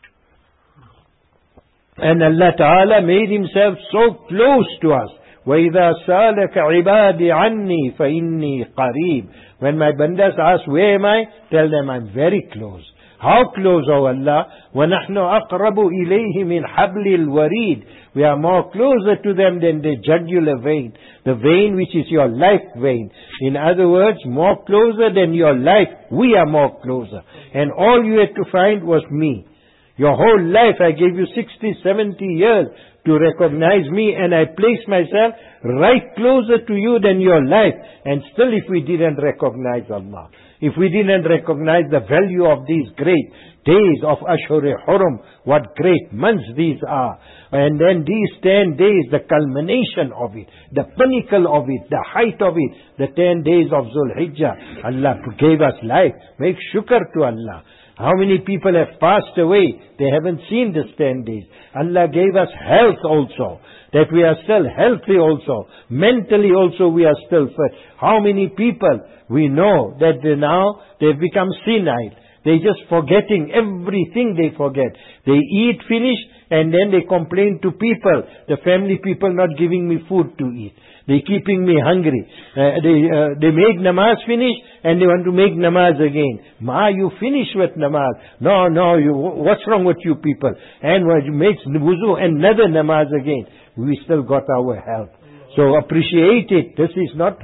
And Allah Ta'ala made Himself so close to us. وَإِذَا سَأَلَكَ عِبَادِ عَنِّي فَإِنِّي قَرِيبٌ. When my bandas ask, where am I? Tell them, I'm very close. How close, O Allah? وَنَحْنُ أَقْرَبُ إِلَيْهِ مِنْ حَبْلِ الْوَرِيدِ. We are more closer to them than the jugular vein. The vein which is your life vein. In other words, more closer than your life. We are more closer. And all you had to find was me. Your whole life, I gave you 60, 70 years to recognize me, and I placed myself right closer to you than your life. And still if we didn't recognize Allah, if we didn't recognize the value of these great days of Ashur-e-Hurum, what great months these are. And then these 10 days, the culmination of it, the pinnacle of it, the height of it, the 10 days of Zul-Hijjah. Allah gave us life. Make shukr to Allah. How many people have passed away? They haven't seen this 10 days. Allah gave us health also, that we are still healthy also. Mentally also we are still fit. How many people we know that they've become senile. They're just forgetting everything they forget. They eat, finish, and then they complain to people, the family people not giving me food to eat. They're keeping me hungry. They make namaz finish and they want to make namaz again. Ma, you finish with namaz. No, what's wrong with you people? And you make wuzu and another namaz again. We still got our health. So appreciate it. This is not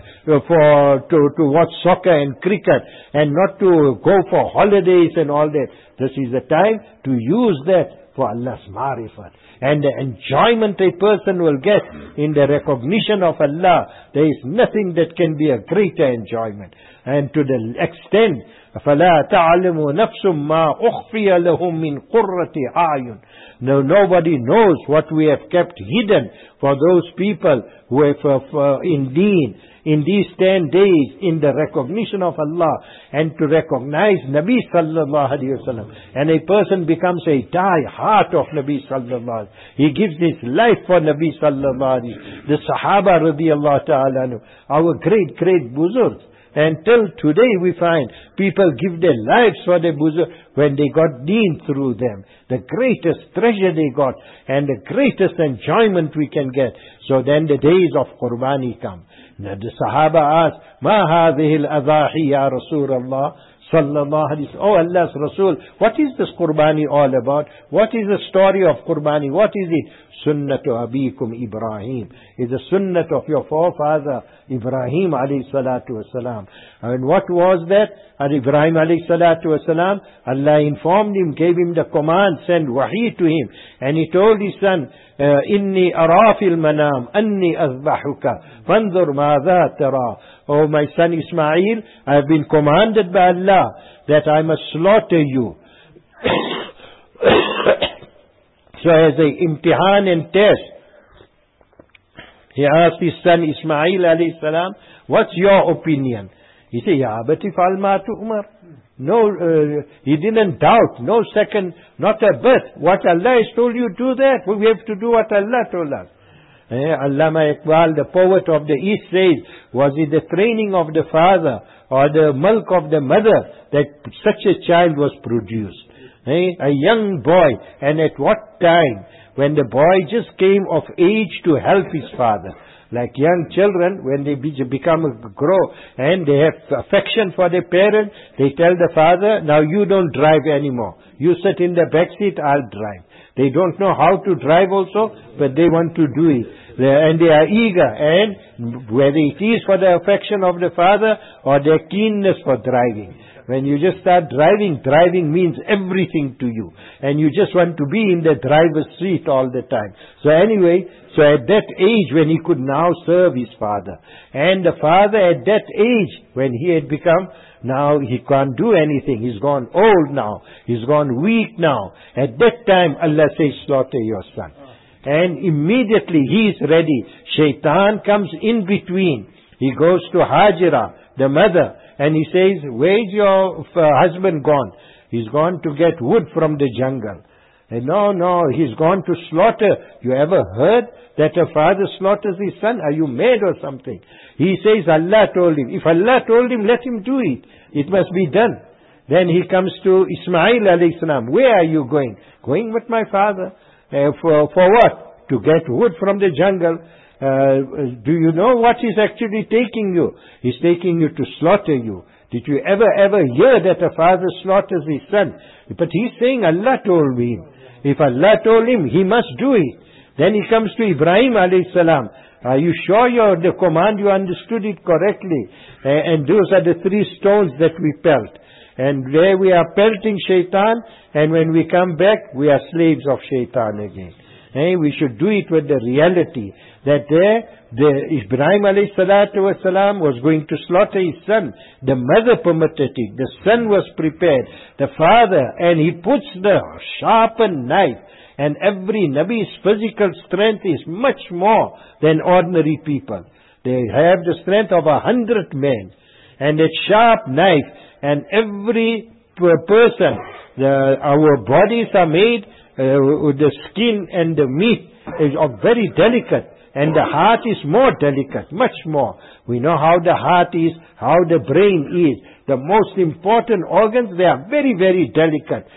to watch soccer and cricket and not to go for holidays and all that. This is the time to use that for Allah's marifat. And the enjoyment a person will get in the recognition of Allah, there is nothing that can be a greater enjoyment. And to the extent, فَلَا تَعْلَمُ نَفْسٌ مَا أُخْفِيَ لَهُم مِّن قُرَّةِ أَعْيُنٍ. Now nobody knows what we have kept hidden for those people who have in these 10 days, in the recognition of Allah, and to recognize Nabi sallallahu alaihi wasallam. And a person becomes a die-heart of Nabi sallallahu alaihi wasallam. He gives his life for Nabi sallallahu alaihi wasallam. The Sahaba radiyallahu ta'ala anhu, our great buzurgs. And till today we find people give their lives for their buzurg when they got deen through them. The greatest treasure they got and the greatest enjoyment we can get. So then the days of Qurbani come. Now the Sahaba asked, Ma hadhihi al-adhahi ya Rasulullah sallallahu alayhi wa sallam. Oh Allah's Rasul, what is this Qurbani all about? What is the story of Qurbani? What is it? Sunnatu abikum Ibrahim. It's the sunnat of your forefather Ibrahim alayhi salatu wasalam. And what was that? And Ibrahim alayhi salatu wasalam, Allah informed him, gave him the command, sent wahi to him. And he told his son, Inni ara fil manam, anni azbahuka, fanzur madha tara. Oh my son Ismail, I have been commanded by Allah that I must slaughter you. So as a imtihan and test, he asked his son Ismail alayhi salam, what's your opinion? He said, Ya abati fa'al ma tu'mar. No, he didn't doubt, no second, not a bit. What Allah has told you, do that. We have to do what Allah told us. Allama Iqbal, the poet of the East, says, was it the training of the father or the milk of the mother that such a child was produced? A young boy, and at what time? When the boy just came of age to help his father. Like young children, when they grow and they have affection for their parent, they tell the father, now you don't drive anymore. You sit in the back seat, I'll drive. They don't know how to drive also, but they want to do it. And they are eager. And whether it is for the affection of the father or their keenness for driving. When you just start driving means everything to you. And you just want to be in the driver's seat all the time. So anyway, so at that age when he could now serve his father, and the father at that age when he had become, now he can't do anything, he's gone old now, he's gone weak now. At that time Allah says, slaughter your son. And immediately he is ready. Shaitan comes in between. He goes to Hajira, the mother, and he says, where's your husband gone? He's gone to get wood from the jungle. And no, he's gone to slaughter. You ever heard that a father slaughters his son? Are you mad or something? He says Allah told him. If Allah told him, let him do it. It must be done. Then he comes to Ismail alayhi salam. Where are you going? Going with my father. For what? To get wood from the jungle. Do you know what he's actually taking you? He's taking you to slaughter you. Did you ever hear that a father slaughters his son? But he's saying Allah told him. If Allah told him, he must do it. Then he comes to Ibrahim alayhi salam. Are you sure the command, you understood it correctly? And those are the 3 stones that we pelt. And there we are pelting shaitan, and when we come back, we are slaves of shaitan again. We should do it with the reality that the Ibrahim alayhi salatu wasalam was going to slaughter his son. The mother permitted it. The son was prepared. The father, and he puts the sharpened knife. And every Nabi's physical strength is much more than ordinary people. They have the strength of 100 men. And that sharp knife, and every person, our bodies are made, the skin and the meat is very delicate. And the heart is more delicate, much more. We know how the heart is, how the brain is. The most important organs, they are very, very delicate.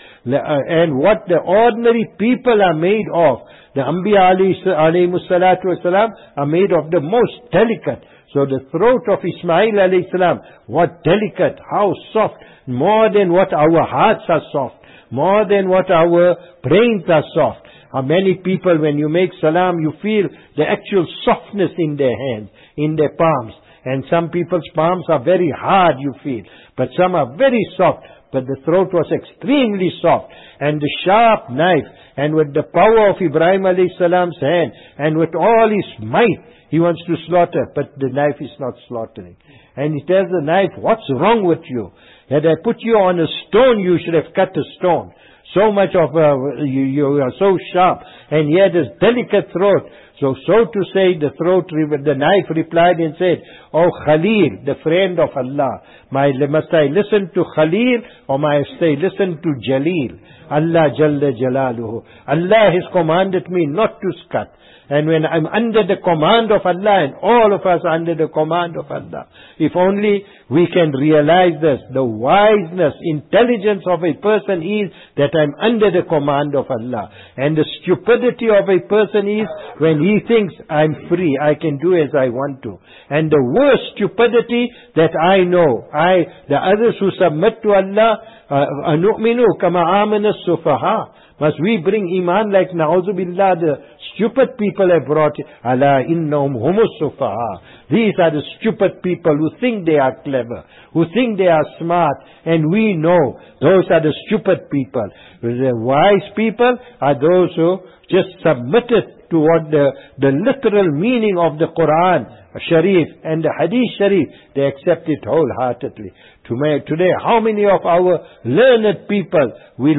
And what the ordinary people are made of, the Anbiya alayhi salatu wasalam are made of the most delicate. So the throat of Ismail alayhi salam, what delicate, how soft, more than what our hearts are soft, more than what our brains are soft. Many people, when you make salam, you feel the actual softness in their hands, in their palms. And some people's palms are very hard, you feel. But some are very soft. But the throat was extremely soft. And the sharp knife, and with the power of Ibrahim alayhi salam's hand, and with all his might, he wants to slaughter. But the knife is not slaughtering. And he tells the knife, what's wrong with you? Had I put you on a stone, you should have cut a stone. So much of, you are so sharp, and he had this delicate throat. So to say, the knife replied and said, Oh Khalil, the friend of Allah, must I listen to Khalil, or must I listen to Jalil? Allah Jalla Jalaluhu. Allah has commanded me not to cut. And when I'm under the command of Allah, and all of us are under the command of Allah, if only we can realize this, the wiseness, intelligence of a person is that I'm under the command of Allah. And the stupidity of a person is when he thinks I'm free, I can do as I want to. And the worst stupidity that I know, the others who submit to Allah, anu'minu kama amana sufaha. Must we bring iman like na'udzubillah, the stupid people have brought it. Ala innahum humus sufaha. These are the stupid people who think they are clever, who think they are smart, and we know those are the stupid people. The wise people are those who just submitted to what the literal meaning of the Quran Sharif and the Hadith Sharif, they accept it wholeheartedly. Today, how many of our learned people we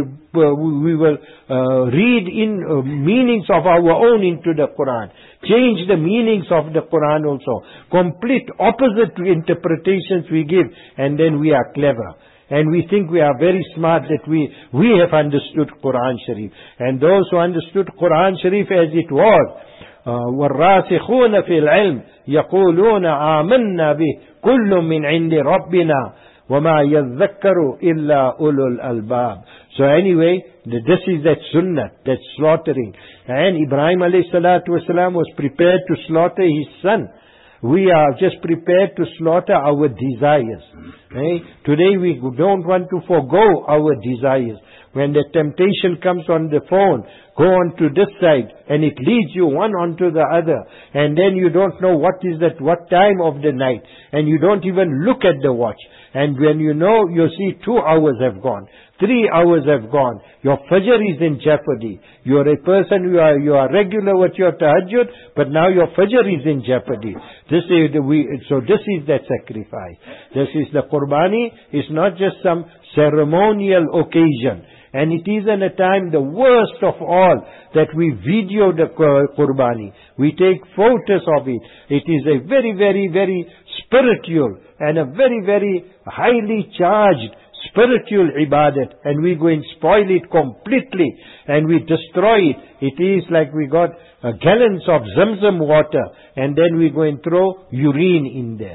will read in meanings of our own into the Quran, change the meanings of the Quran also, complete opposite interpretations we give, and then we are clever. And we think we are very smart that we have understood Quran Sharif. And those who understood Quran Sharif as it was, والراسخون في العلم يقولون آمنا به كل من عند ربنا وما يذكر إلا أولو الألباب. So anyway, this is that sunnah, that slaughtering. And Ibrahim alayhi salatu wasalam was prepared to slaughter his son. We are just prepared to slaughter our desires. Today we don't want to forego our desires. When the temptation comes on the phone, go on to this side, and it leads you one onto the other, and then you don't know what time of the night, and you don't even look at the watch. And when you know, you see 2 hours have gone, 3 hours have gone. Your fajr is in jeopardy. You are a person, you are regular with your tahajjud, but now your fajr is in jeopardy. This is that sacrifice. This is the qurbani. It's not just some ceremonial occasion. And it is in a time, the worst of all, that we video the qurbani. We take photos of it. It is a very, very, very spiritual and a very, very highly charged spiritual ibadat, and we go and spoil it completely, and we destroy it. It is like we got gallons of Zamzam water, and then we go and throw urine in there.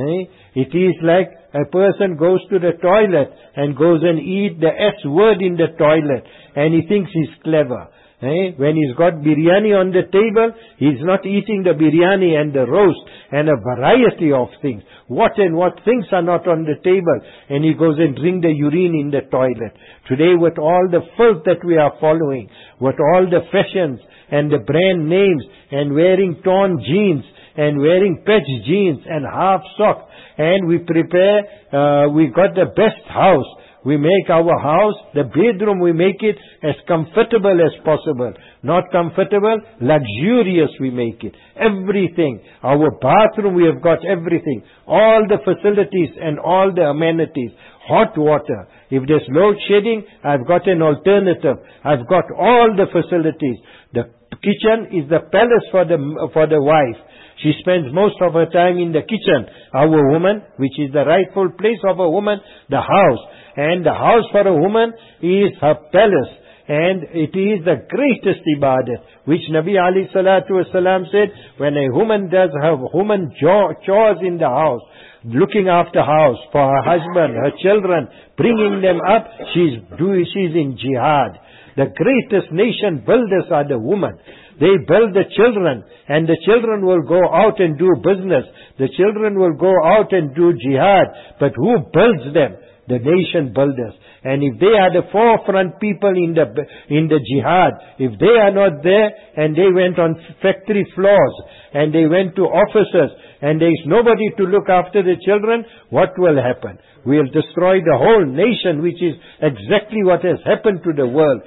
It is like a person goes to the toilet and goes and eat the S word in the toilet, and he thinks he's clever. When he's got biryani on the table, he's not eating the biryani and the roast and a variety of things. What and what things are not on the table, and he goes and drink the urine in the toilet. Today, with all the filth that we are following, with all the fashions and the brand names, and wearing torn jeans and wearing patch jeans and half socks, and we prepare, we got the best house. We make our house, the bedroom, we make it as comfortable as possible. Not comfortable, luxurious we make it. Everything. Our bathroom, we have got everything. All the facilities and all the amenities. Hot water. If there's load shedding, I've got an alternative. I've got all the facilities. The kitchen is the palace for the wife. She spends most of her time in the kitchen. Our woman, which is the rightful place of a woman, the house. And the house for a woman is her palace. And it is the greatest ibadah, which Nabi alayhi salatu wasalam said, when a woman does her woman chores in the house, looking after house for her husband, her children, bringing them up, she's in jihad. The greatest nation builders are the women. They build the children, and the children will go out and do business. The children will go out and do jihad. But who builds them? The nation builders. And if they are the forefront people in the jihad, if they are not there, and they went on factory floors, and they went to offices, and there is nobody to look after the children, what will happen? We'll destroy the whole nation, which is exactly what has happened to the world.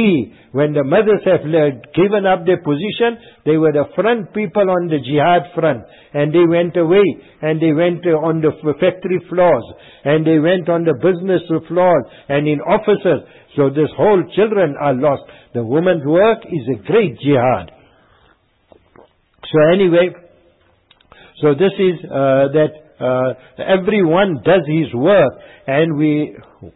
When the mothers have given up their position, they were the front people on the jihad front, and they went away, and they went on the factory floors, and they went on the business floors, and in offices. So this whole children are lost. The woman's work is a great jihad. So anyway, so this is that everyone does his work, and we.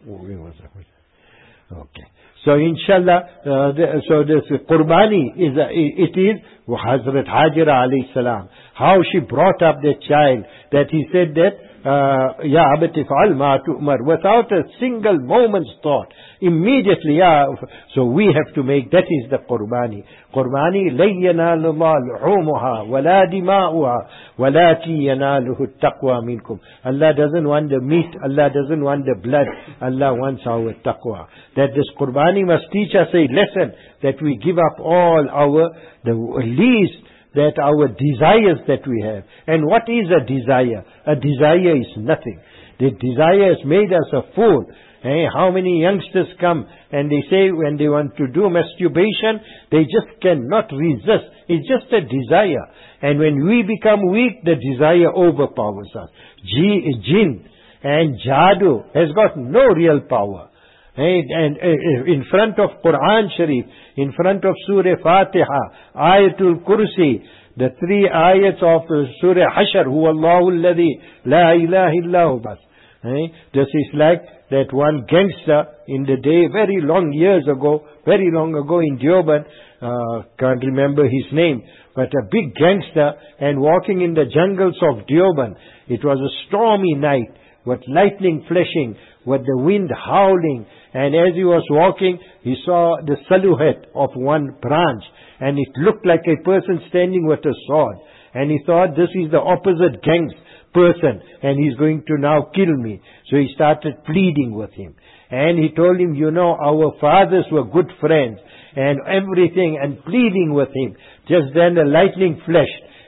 Okay. So inshallah, so this Qurbani is Hazrat Hajira alayhi salam. How she brought up the child, that he said that, Ya abati fa'al ma tu'mar, without a single moment's thought. Immediately, so we have to make, that is the Qurbani. Qurbani, لَن يَنَالَ اللَّهَ لُحُومُهَا وَلَا دِمَاؤُهَا وَلَكِنْ يَنَالُهُ التَّقْوَى مِنْكُمْ. Allah doesn't want the meat, Allah doesn't want the blood, Allah wants our taqwa. That this Qurbani must teach us a lesson, that we give up all the least, that our desires that we have. And what is a desire? A desire is nothing. The desire has made us a fool. How many youngsters come and they say when they want to do masturbation, they just cannot resist. It's just a desire. And when we become weak, the desire overpowers us. Jinn and Jadoo has got no real power. And in front of Quran Sharif, in front of Surah Fatiha, Ayatul Kursi, the 3 ayats of Surah Hashr, Huwa Allahu alladhi la ilaha illahu bas. This is like that one gangster in the day, very long ago in Deoband, can't remember his name, but a big gangster, and walking in the jungles of Deoband. It was a stormy night, with lightning flashing, with the wind howling, and as he was walking, he saw the silhouette of one branch, and it looked like a person standing with a sword, and he thought, this is the opposite gang person, and he's going to now kill me. So he started pleading with him, and he told him, our fathers were good friends, and everything, and pleading with him. Just then the lightning flashed,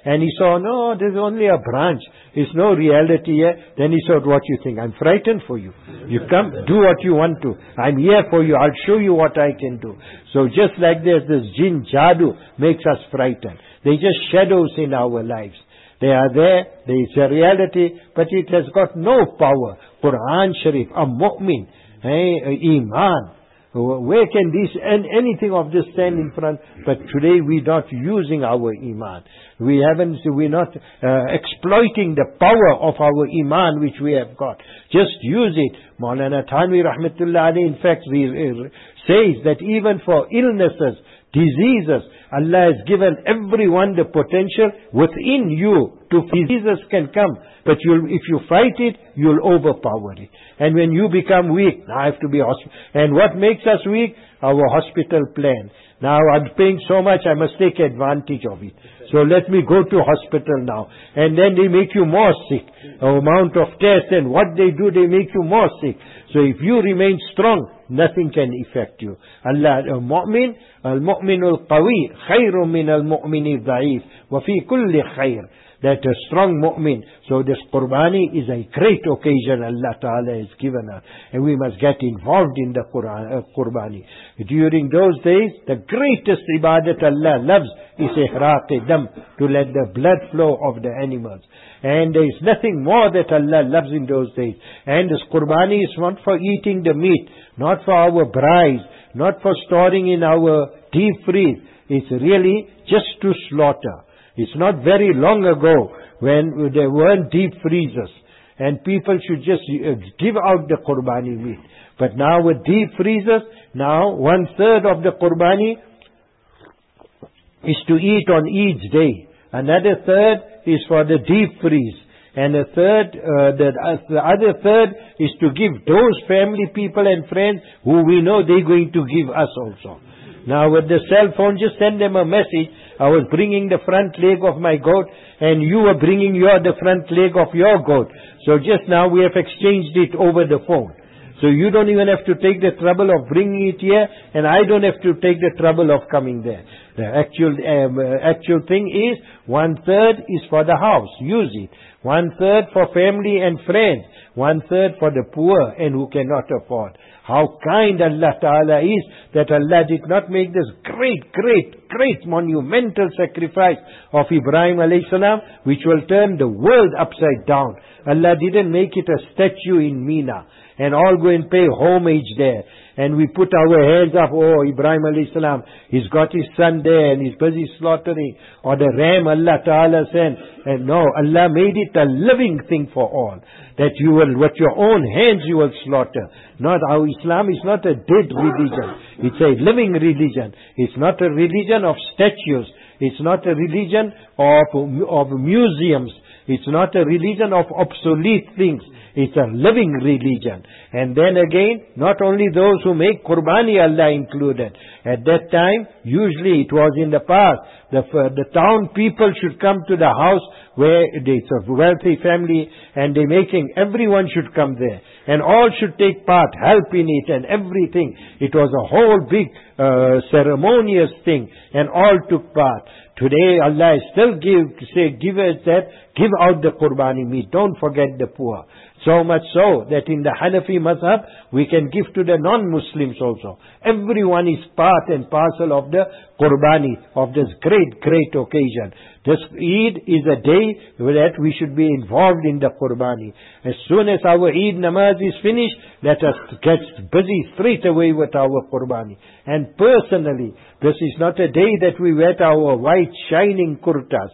And he saw, no, there's only a branch. It's no reality here. Then he said, what you think? I'm frightened for you. You come, do what you want to. I'm here for you. I'll show you what I can do. So just like this jinn jadoo makes us frightened. They're just shadows in our lives. They are there, it's a reality, but it has got no power. Quran Sharif, a mu'min, iman. Where can this and anything of this stand in front? But today we're not using our iman. We're not exploiting the power of our iman which we have got. Just use it. Maulana Thanvi Rahmatullah Alayhi, in fact, says that even for illnesses, diseases, Allah has given everyone the potential within you to diseases can come. But if you fight it, you'll overpower it. And when you become weak, now I have to be hospital. And what makes us weak? Our hospital plan. Now I'm paying so much, I must take advantage of it. So let me go to hospital now. And then they make you more sick. The amount of tests and what they do, they make you more sick. So if you remain strong, nothing can affect you. Allah, al-mu'min al-qawi, khayrun min al-mu'min al-da'if, wa fi kulli khayr. That a strong mu'min. So this Qurbani is a great occasion Allah Ta'ala has given us. And we must get involved in the Qurbani. During those days, the greatest ibadat Allah loves is ihraq-e-dam, to let the blood flow of the animals. And there is nothing more that Allah loves in those days. And this Qurbani is not for eating the meat, not for our braais, not for storing in our deep freeze. It's really just to slaughter. It's not very long ago when there weren't deep freezers and people should just give out the Qurbani meat. But now with deep freezers, now 1/3 of the Qurbani is to eat on each day. Another 1/3 is for the deep freeze. And the other third is to give those family people and friends who we know they're going to give us also. Now with the cell phone, just send them a message. I was bringing the front leg of my goat and you were bringing the front leg of your goat. So just now we have exchanged it over the phone. So you don't even have to take the trouble of bringing it here and I don't have to take the trouble of coming there. The actual thing is 1/3 is for the house. Use it. 1/3 for family and friends. 1/3 for the poor and who cannot afford. How kind Allah Ta'ala is that Allah did not make this great monumental sacrifice of Ibrahim alayhi salam, which will turn the world upside down. Allah didn't make it a statue in Mina and all go and pay homage there. And we put our hands up, oh, Ibrahim alayhi salam, he's got his son there and he's busy slaughtering. Or the ram Allah Ta'ala sent. And no, Allah made it a living thing for all. That you will, with your own hands you will slaughter. Not our Islam is not a dead religion. It's a living religion. It's not a religion of statues. It's not a religion of museums. It's not a religion of obsolete things. It's a living religion. And then again, not only those who make Qurbani Allah included. At that time, usually it was in the past, the town people should come to the house where it's a wealthy family and they're making, everyone should come there. And all should take part, help in it and everything. It was a whole big ceremonious thing and all took part. Today Allah still give us that, give out the Qurbani meat. Don't forget the poor. So much so that in the Hanafi Mazhab, we can give to the non-Muslims also. Everyone is part and parcel of the Qurbani, of this great occasion. This Eid is a day that we should be involved in the Qurbani. As soon as our Eid namaz is finished, let us get busy straight away with our Qurbani. And personally, this is not a day that we wear our white shining kurtas.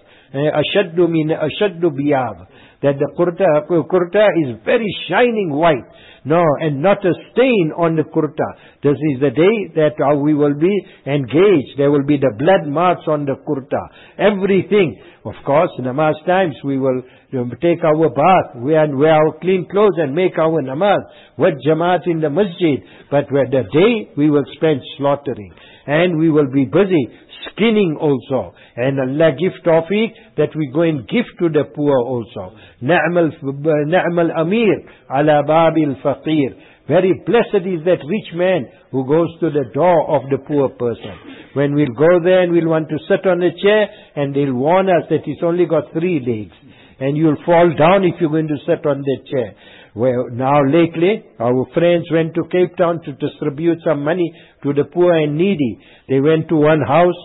Ashaddu biyab. That the kurta is very shining white. No, and not a stain on the kurta. This is the day that we will be engaged. There will be the blood marks on the kurta. Everything. Of course, namaz times we will take our bath, wear our clean clothes and make our namaz with jamaat in the masjid. But the day we will spend slaughtering. And we will be busy skinning also. And Allah give tawfiq that we go and give to the poor also. Na'mal amir ala babil faqir. Very blessed is that rich man who goes to the door of the poor person. When we'll go there and we'll want to sit on a chair, and they'll warn us that it's only got 3 legs. And you'll fall down if you're going to sit on that chair. Well, now lately, our friends went to Cape Town to distribute some money to the poor and needy. They went to one house.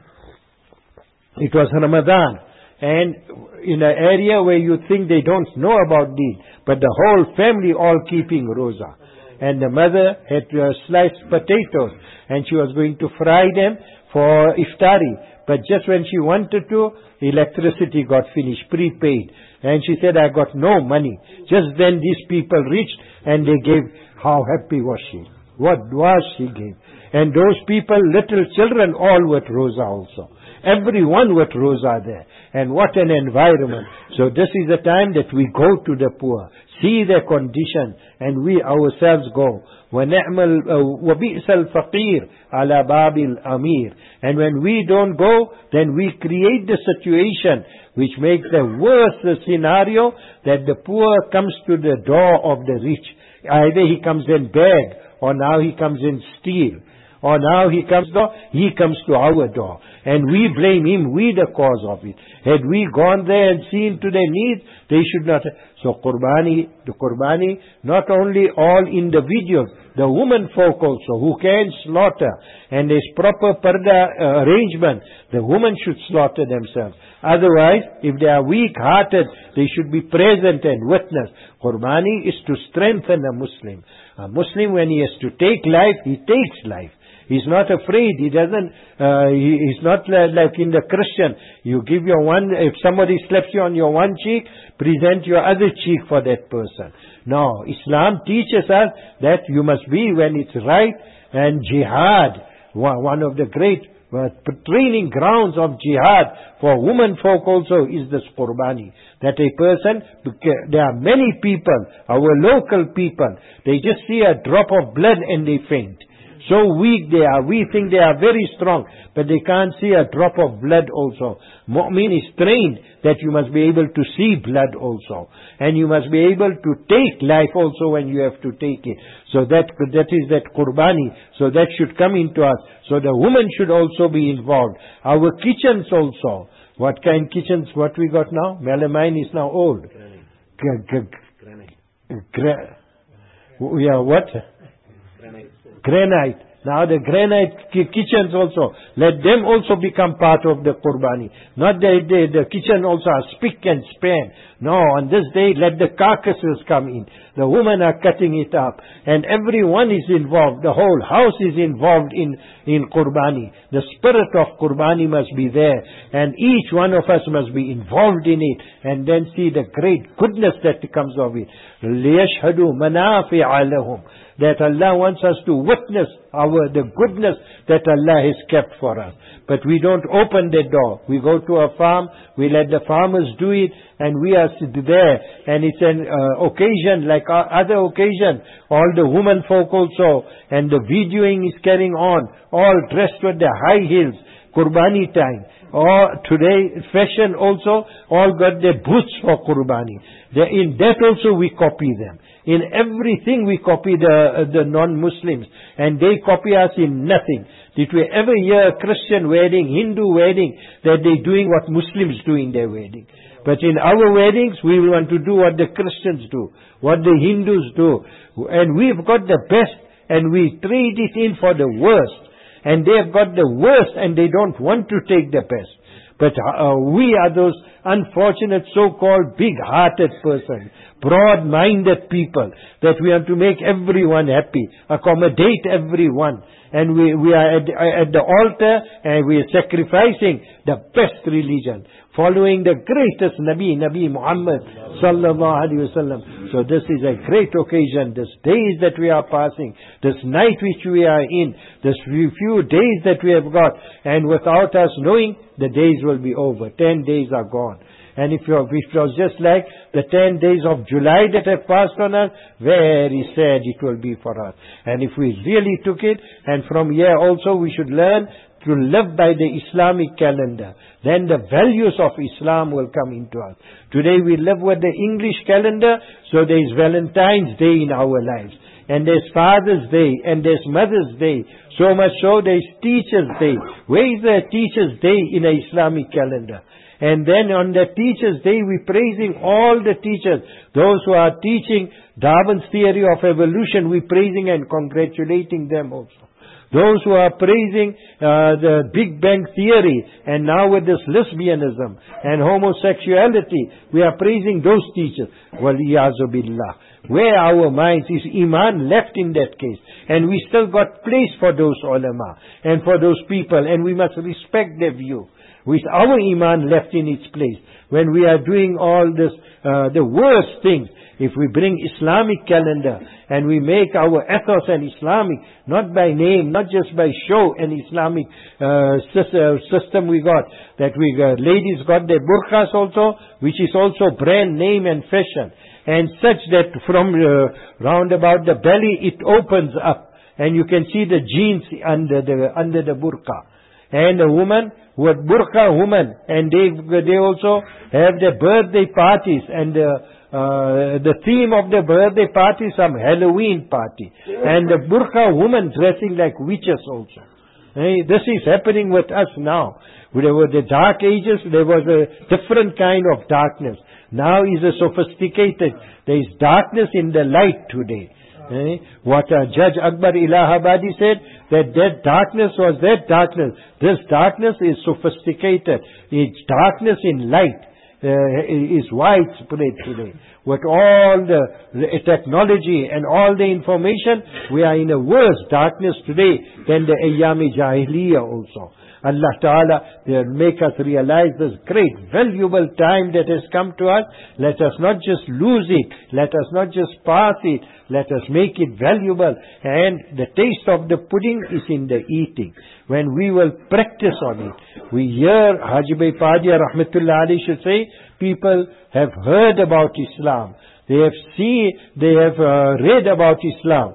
It was Ramadan. And in an area where you think they don't know about Deen, but the whole family all keeping Roza. And the mother had sliced potatoes, and she was going to fry them for iftari. But just when she wanted to, electricity got finished, prepaid. And she said, I got no money. Just then these people reached and they gave. How happy was she? What was she gave? And those people, little children, all with Roza also. Everyone with Roza there. And what an environment. So this is the time that we go to the poor, see their condition, and we ourselves go. وَبِئْسَ الْفَقِيرُ عَلَى بَابِ الْأَمِيرِ. And when we don't go, then we create the situation which makes the worst scenario, that the poor comes to the door of the rich. Either he comes in beg, or now he comes in steal. Or now he comes to our door. And we blame him, we the cause of it. Had we gone there and seen to their needs, they should not. So the Qurbani, not only all individuals, the women folk also, who can slaughter, and there's proper parda arrangement, the women should slaughter themselves. Otherwise, if they are weak-hearted, they should be present and witness. Qurbani is to strengthen a Muslim. A Muslim, when he has to take life, he takes life. He's not afraid. He doesn't, he's not like in the Christian. You give your one, if somebody slaps you on your one cheek, present your other cheek for that person. No, Islam teaches us that you must be when it's right. And jihad, one of the great training grounds of jihad for women folk also is this Qurbani. That a person, there are many people, our local people, they just see a drop of blood and they faint. So weak they are. We think they are very strong, but they can't see a drop of blood also. Mu'min is trained that you must be able to see blood also. And you must be able to take life also when you have to take it. So that is that Qurbani. So that should come into us. So the woman should also be involved. Our kitchens also. What kind kitchens, what we got now? Melamine is now old. Yeah, what? Granite. Now the granite kitchens also, let them also become part of the Qurbani. Not the kitchen also are spick and span. No, on this day let the carcasses come in. The women are cutting it up. And everyone is involved. The whole house is involved in Qurbani. The spirit of Qurbani must be there. And each one of us must be involved in it. And then see the great goodness that comes of it. لِيَشْهَدُوا مَنَافِعَ لَهُمْ. That Allah wants us to witness the goodness that Allah has kept for us. But we don't open the door. We go to a farm, we let the farmers do it, and we are there. And it's an occasion like other occasion. All the women folk also, and the videoing is carrying on, all dressed with the high heels, Qurbani time. Or today, fashion also, all got their boots for Qurbani. In that also we copy them. In everything we copy the non-Muslims, and they copy us in nothing. Did we ever hear a Christian wedding, Hindu wedding, that they're doing what Muslims do in their wedding? But in our weddings, we want to do what the Christians do, what the Hindus do. And we've got the best, and we trade it in for the worst. And they have got the worst, and they don't want to take the best. But we are those unfortunate so-called big-hearted persons, broad-minded people, that we have to make everyone happy, accommodate everyone. And we are at the altar, and we are sacrificing the best religion, following the greatest Nabi Muhammad sallallahu alaihi wasallam. So this is a great occasion, this days that we are passing, this night which we are in, this few days that we have got, and without us knowing, the days will be over. 10 days are gone. And if it was just like the 10 days of July that have passed on us, very sad it will be for us. And if we really took it, and from here also we should learn to live by the Islamic calendar, then the values of Islam will come into us. Today we live with the English calendar, so there is Valentine's Day in our lives. and there's Father's Day, and there's Mother's Day. So much so there's Teacher's Day. Where is the Teacher's Day in the Islamic calendar? And then on the Teacher's Day, we're praising all the teachers. Those who are teaching Darwin's theory of evolution, we're praising and congratulating them also. Those who are praising the Big Bang theory, and now with this lesbianism and homosexuality, we are praising those teachers. Waliyazu billah. Where our minds is iman left in that case. And we still got place for those ulama and for those people, and we must respect their view. With our iman left in its place, when we are doing all this, the worst things, if we bring Islamic calendar and we make our ethos and Islamic, not by name, not just by show and Islamic system we got, that ladies got their burqas also, which is also brand name and fashion, and such that from round about the belly it opens up, and you can see the jeans under the burqa. And a woman, with burqa woman, and they also have their birthday parties, and the theme of the birthday party is some Halloween party, and the burqa woman dressing like witches also. This is happening with us now. There were the dark ages, there was a different kind of darkness. Now is a sophisticated, there is darkness in the light today. What Judge Akbar Allahabadi said, that darkness was that darkness. This darkness is sophisticated. It's darkness in light. Is widespread today. With all the technology and all the information, we are in a worse darkness today than the Ayyam-e Jahiliyyah also. Allah Ta'ala will make us realize this great, valuable time that has come to us. Let us not just lose it. Let us not just pass it. Let us make it valuable. And the taste of the pudding is in the eating. When we will practice on it. We hear Haji Bhai Padia Rahmatullah Ali should say, people have heard about Islam. They have read about Islam.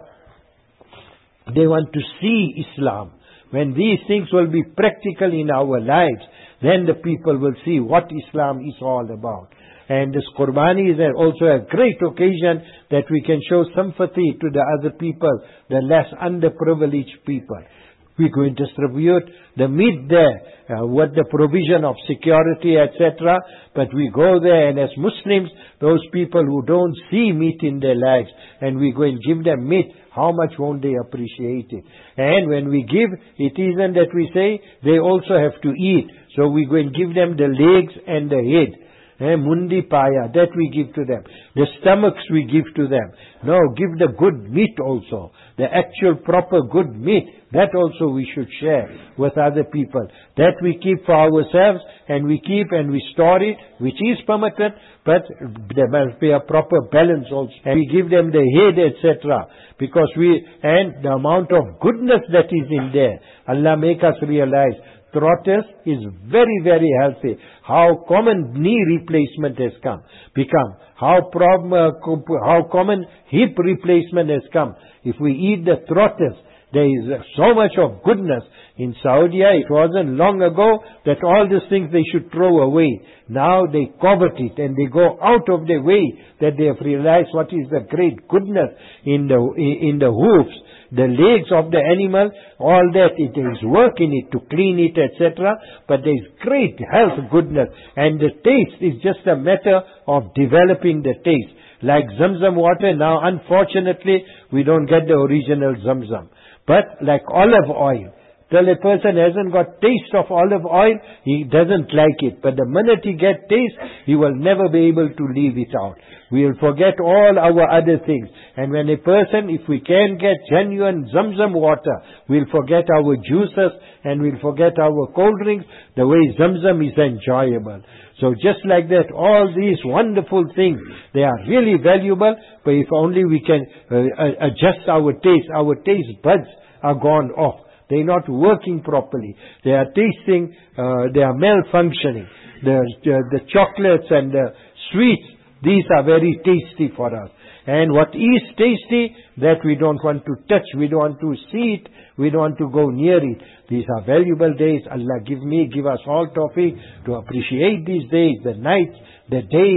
They want to see Islam. When these things will be practical in our lives, then the people will see what Islam is all about. And this Qurbani is also a great occasion that we can show sympathy to the other people, the less underprivileged people. We're going to distribute the meat there with the provision of security, etc. But we go there, and as Muslims, those people who don't see meat in their lives, and we go and give them meat, how much won't they appreciate it? And when we give, it isn't that we say they also have to eat. So we go and give them the legs and the head. Mundi paya, that we give to them. The stomachs we give to them. No, give the good meat also. The actual proper good meat. That also we should share with other people. That we keep for ourselves, and we keep and we store it, which is permitted, but there must be a proper balance also. And we give them the head, etc. Because and the amount of goodness that is in there. Allah make us realize trotters is very, very healthy. How common knee replacement has become. How common hip replacement has come. If we eat the trotters, there is so much of goodness. In Saudi, it wasn't long ago that all these things they should throw away. Now they covet it, and they go out of their way that they have realized what is the great goodness in the hoofs, the legs of the animal, all that. It is work in it to clean it, etc. But there is great health goodness, and the taste is just a matter of developing the taste. Like Zamzam water, now unfortunately we don't get the original Zamzam. But like olive oil, till a person hasn't got taste of olive oil, he doesn't like it. But the minute he gets taste, he will never be able to leave it out. We will forget all our other things. And when a person, if we can get genuine Zamzam water, we'll forget our juices and we'll forget our cold drinks. The way Zamzam is enjoyable. So just like that, all these wonderful things, they are really valuable, but if only we can adjust our taste buds are gone off. They're not working properly. They are tasting, they are malfunctioning. The chocolates and the sweets, these are very tasty for us. And what is tasty, that we don't want to touch, we don't want to see it, we don't want to go near it. These are valuable days. Allah give us all tawfiq to appreciate these days, the nights, the days,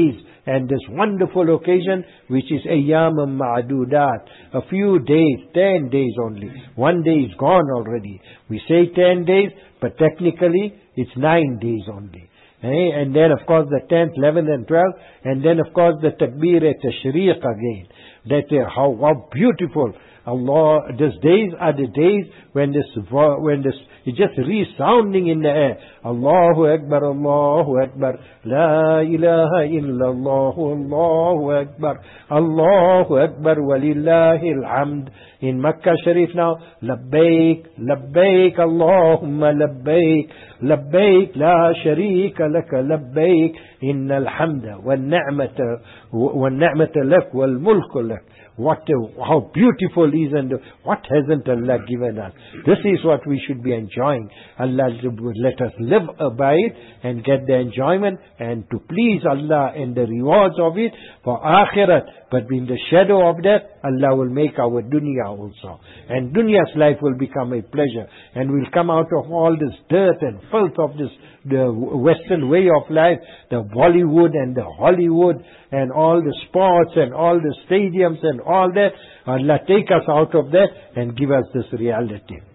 and this wonderful occasion which is Ayyam Ma'adudat, a few days, 10 days only. One day is gone already. We say 10 days, but technically it's 9 days only. And then of course the 10th, 11th and 12th, and then of course the Takbir Tashriq again. That how beautiful. Allah, these days are the days when this it's just resounding in the air. Allahu Akbar, Allahu Akbar, La ilaha illallah, Allahu Akbar, Allahu Akbar, Walillahi alhamd. In Makkah Sharif now, Labbaik, Labbaik, Allahumma Labbaik, Labbaik, La Sharika Laka, Labbaik, Innal Hamda, Wal Ni'mata Lak, Wal Mulku Lak. How beautiful is, and what hasn't Allah given us? This is what we should be enjoying. Allah would let us live by it and get the enjoyment and to please Allah and the rewards of it for akhirat. But in the shadow of that, Allah will make our dunya also. And dunya's life will become a pleasure. And we'll come out of all this dirt and filth of the Western way of life, the Bollywood and the Hollywood and all the sports and all the stadiums and all that. Allah take us out of that and give us this reality.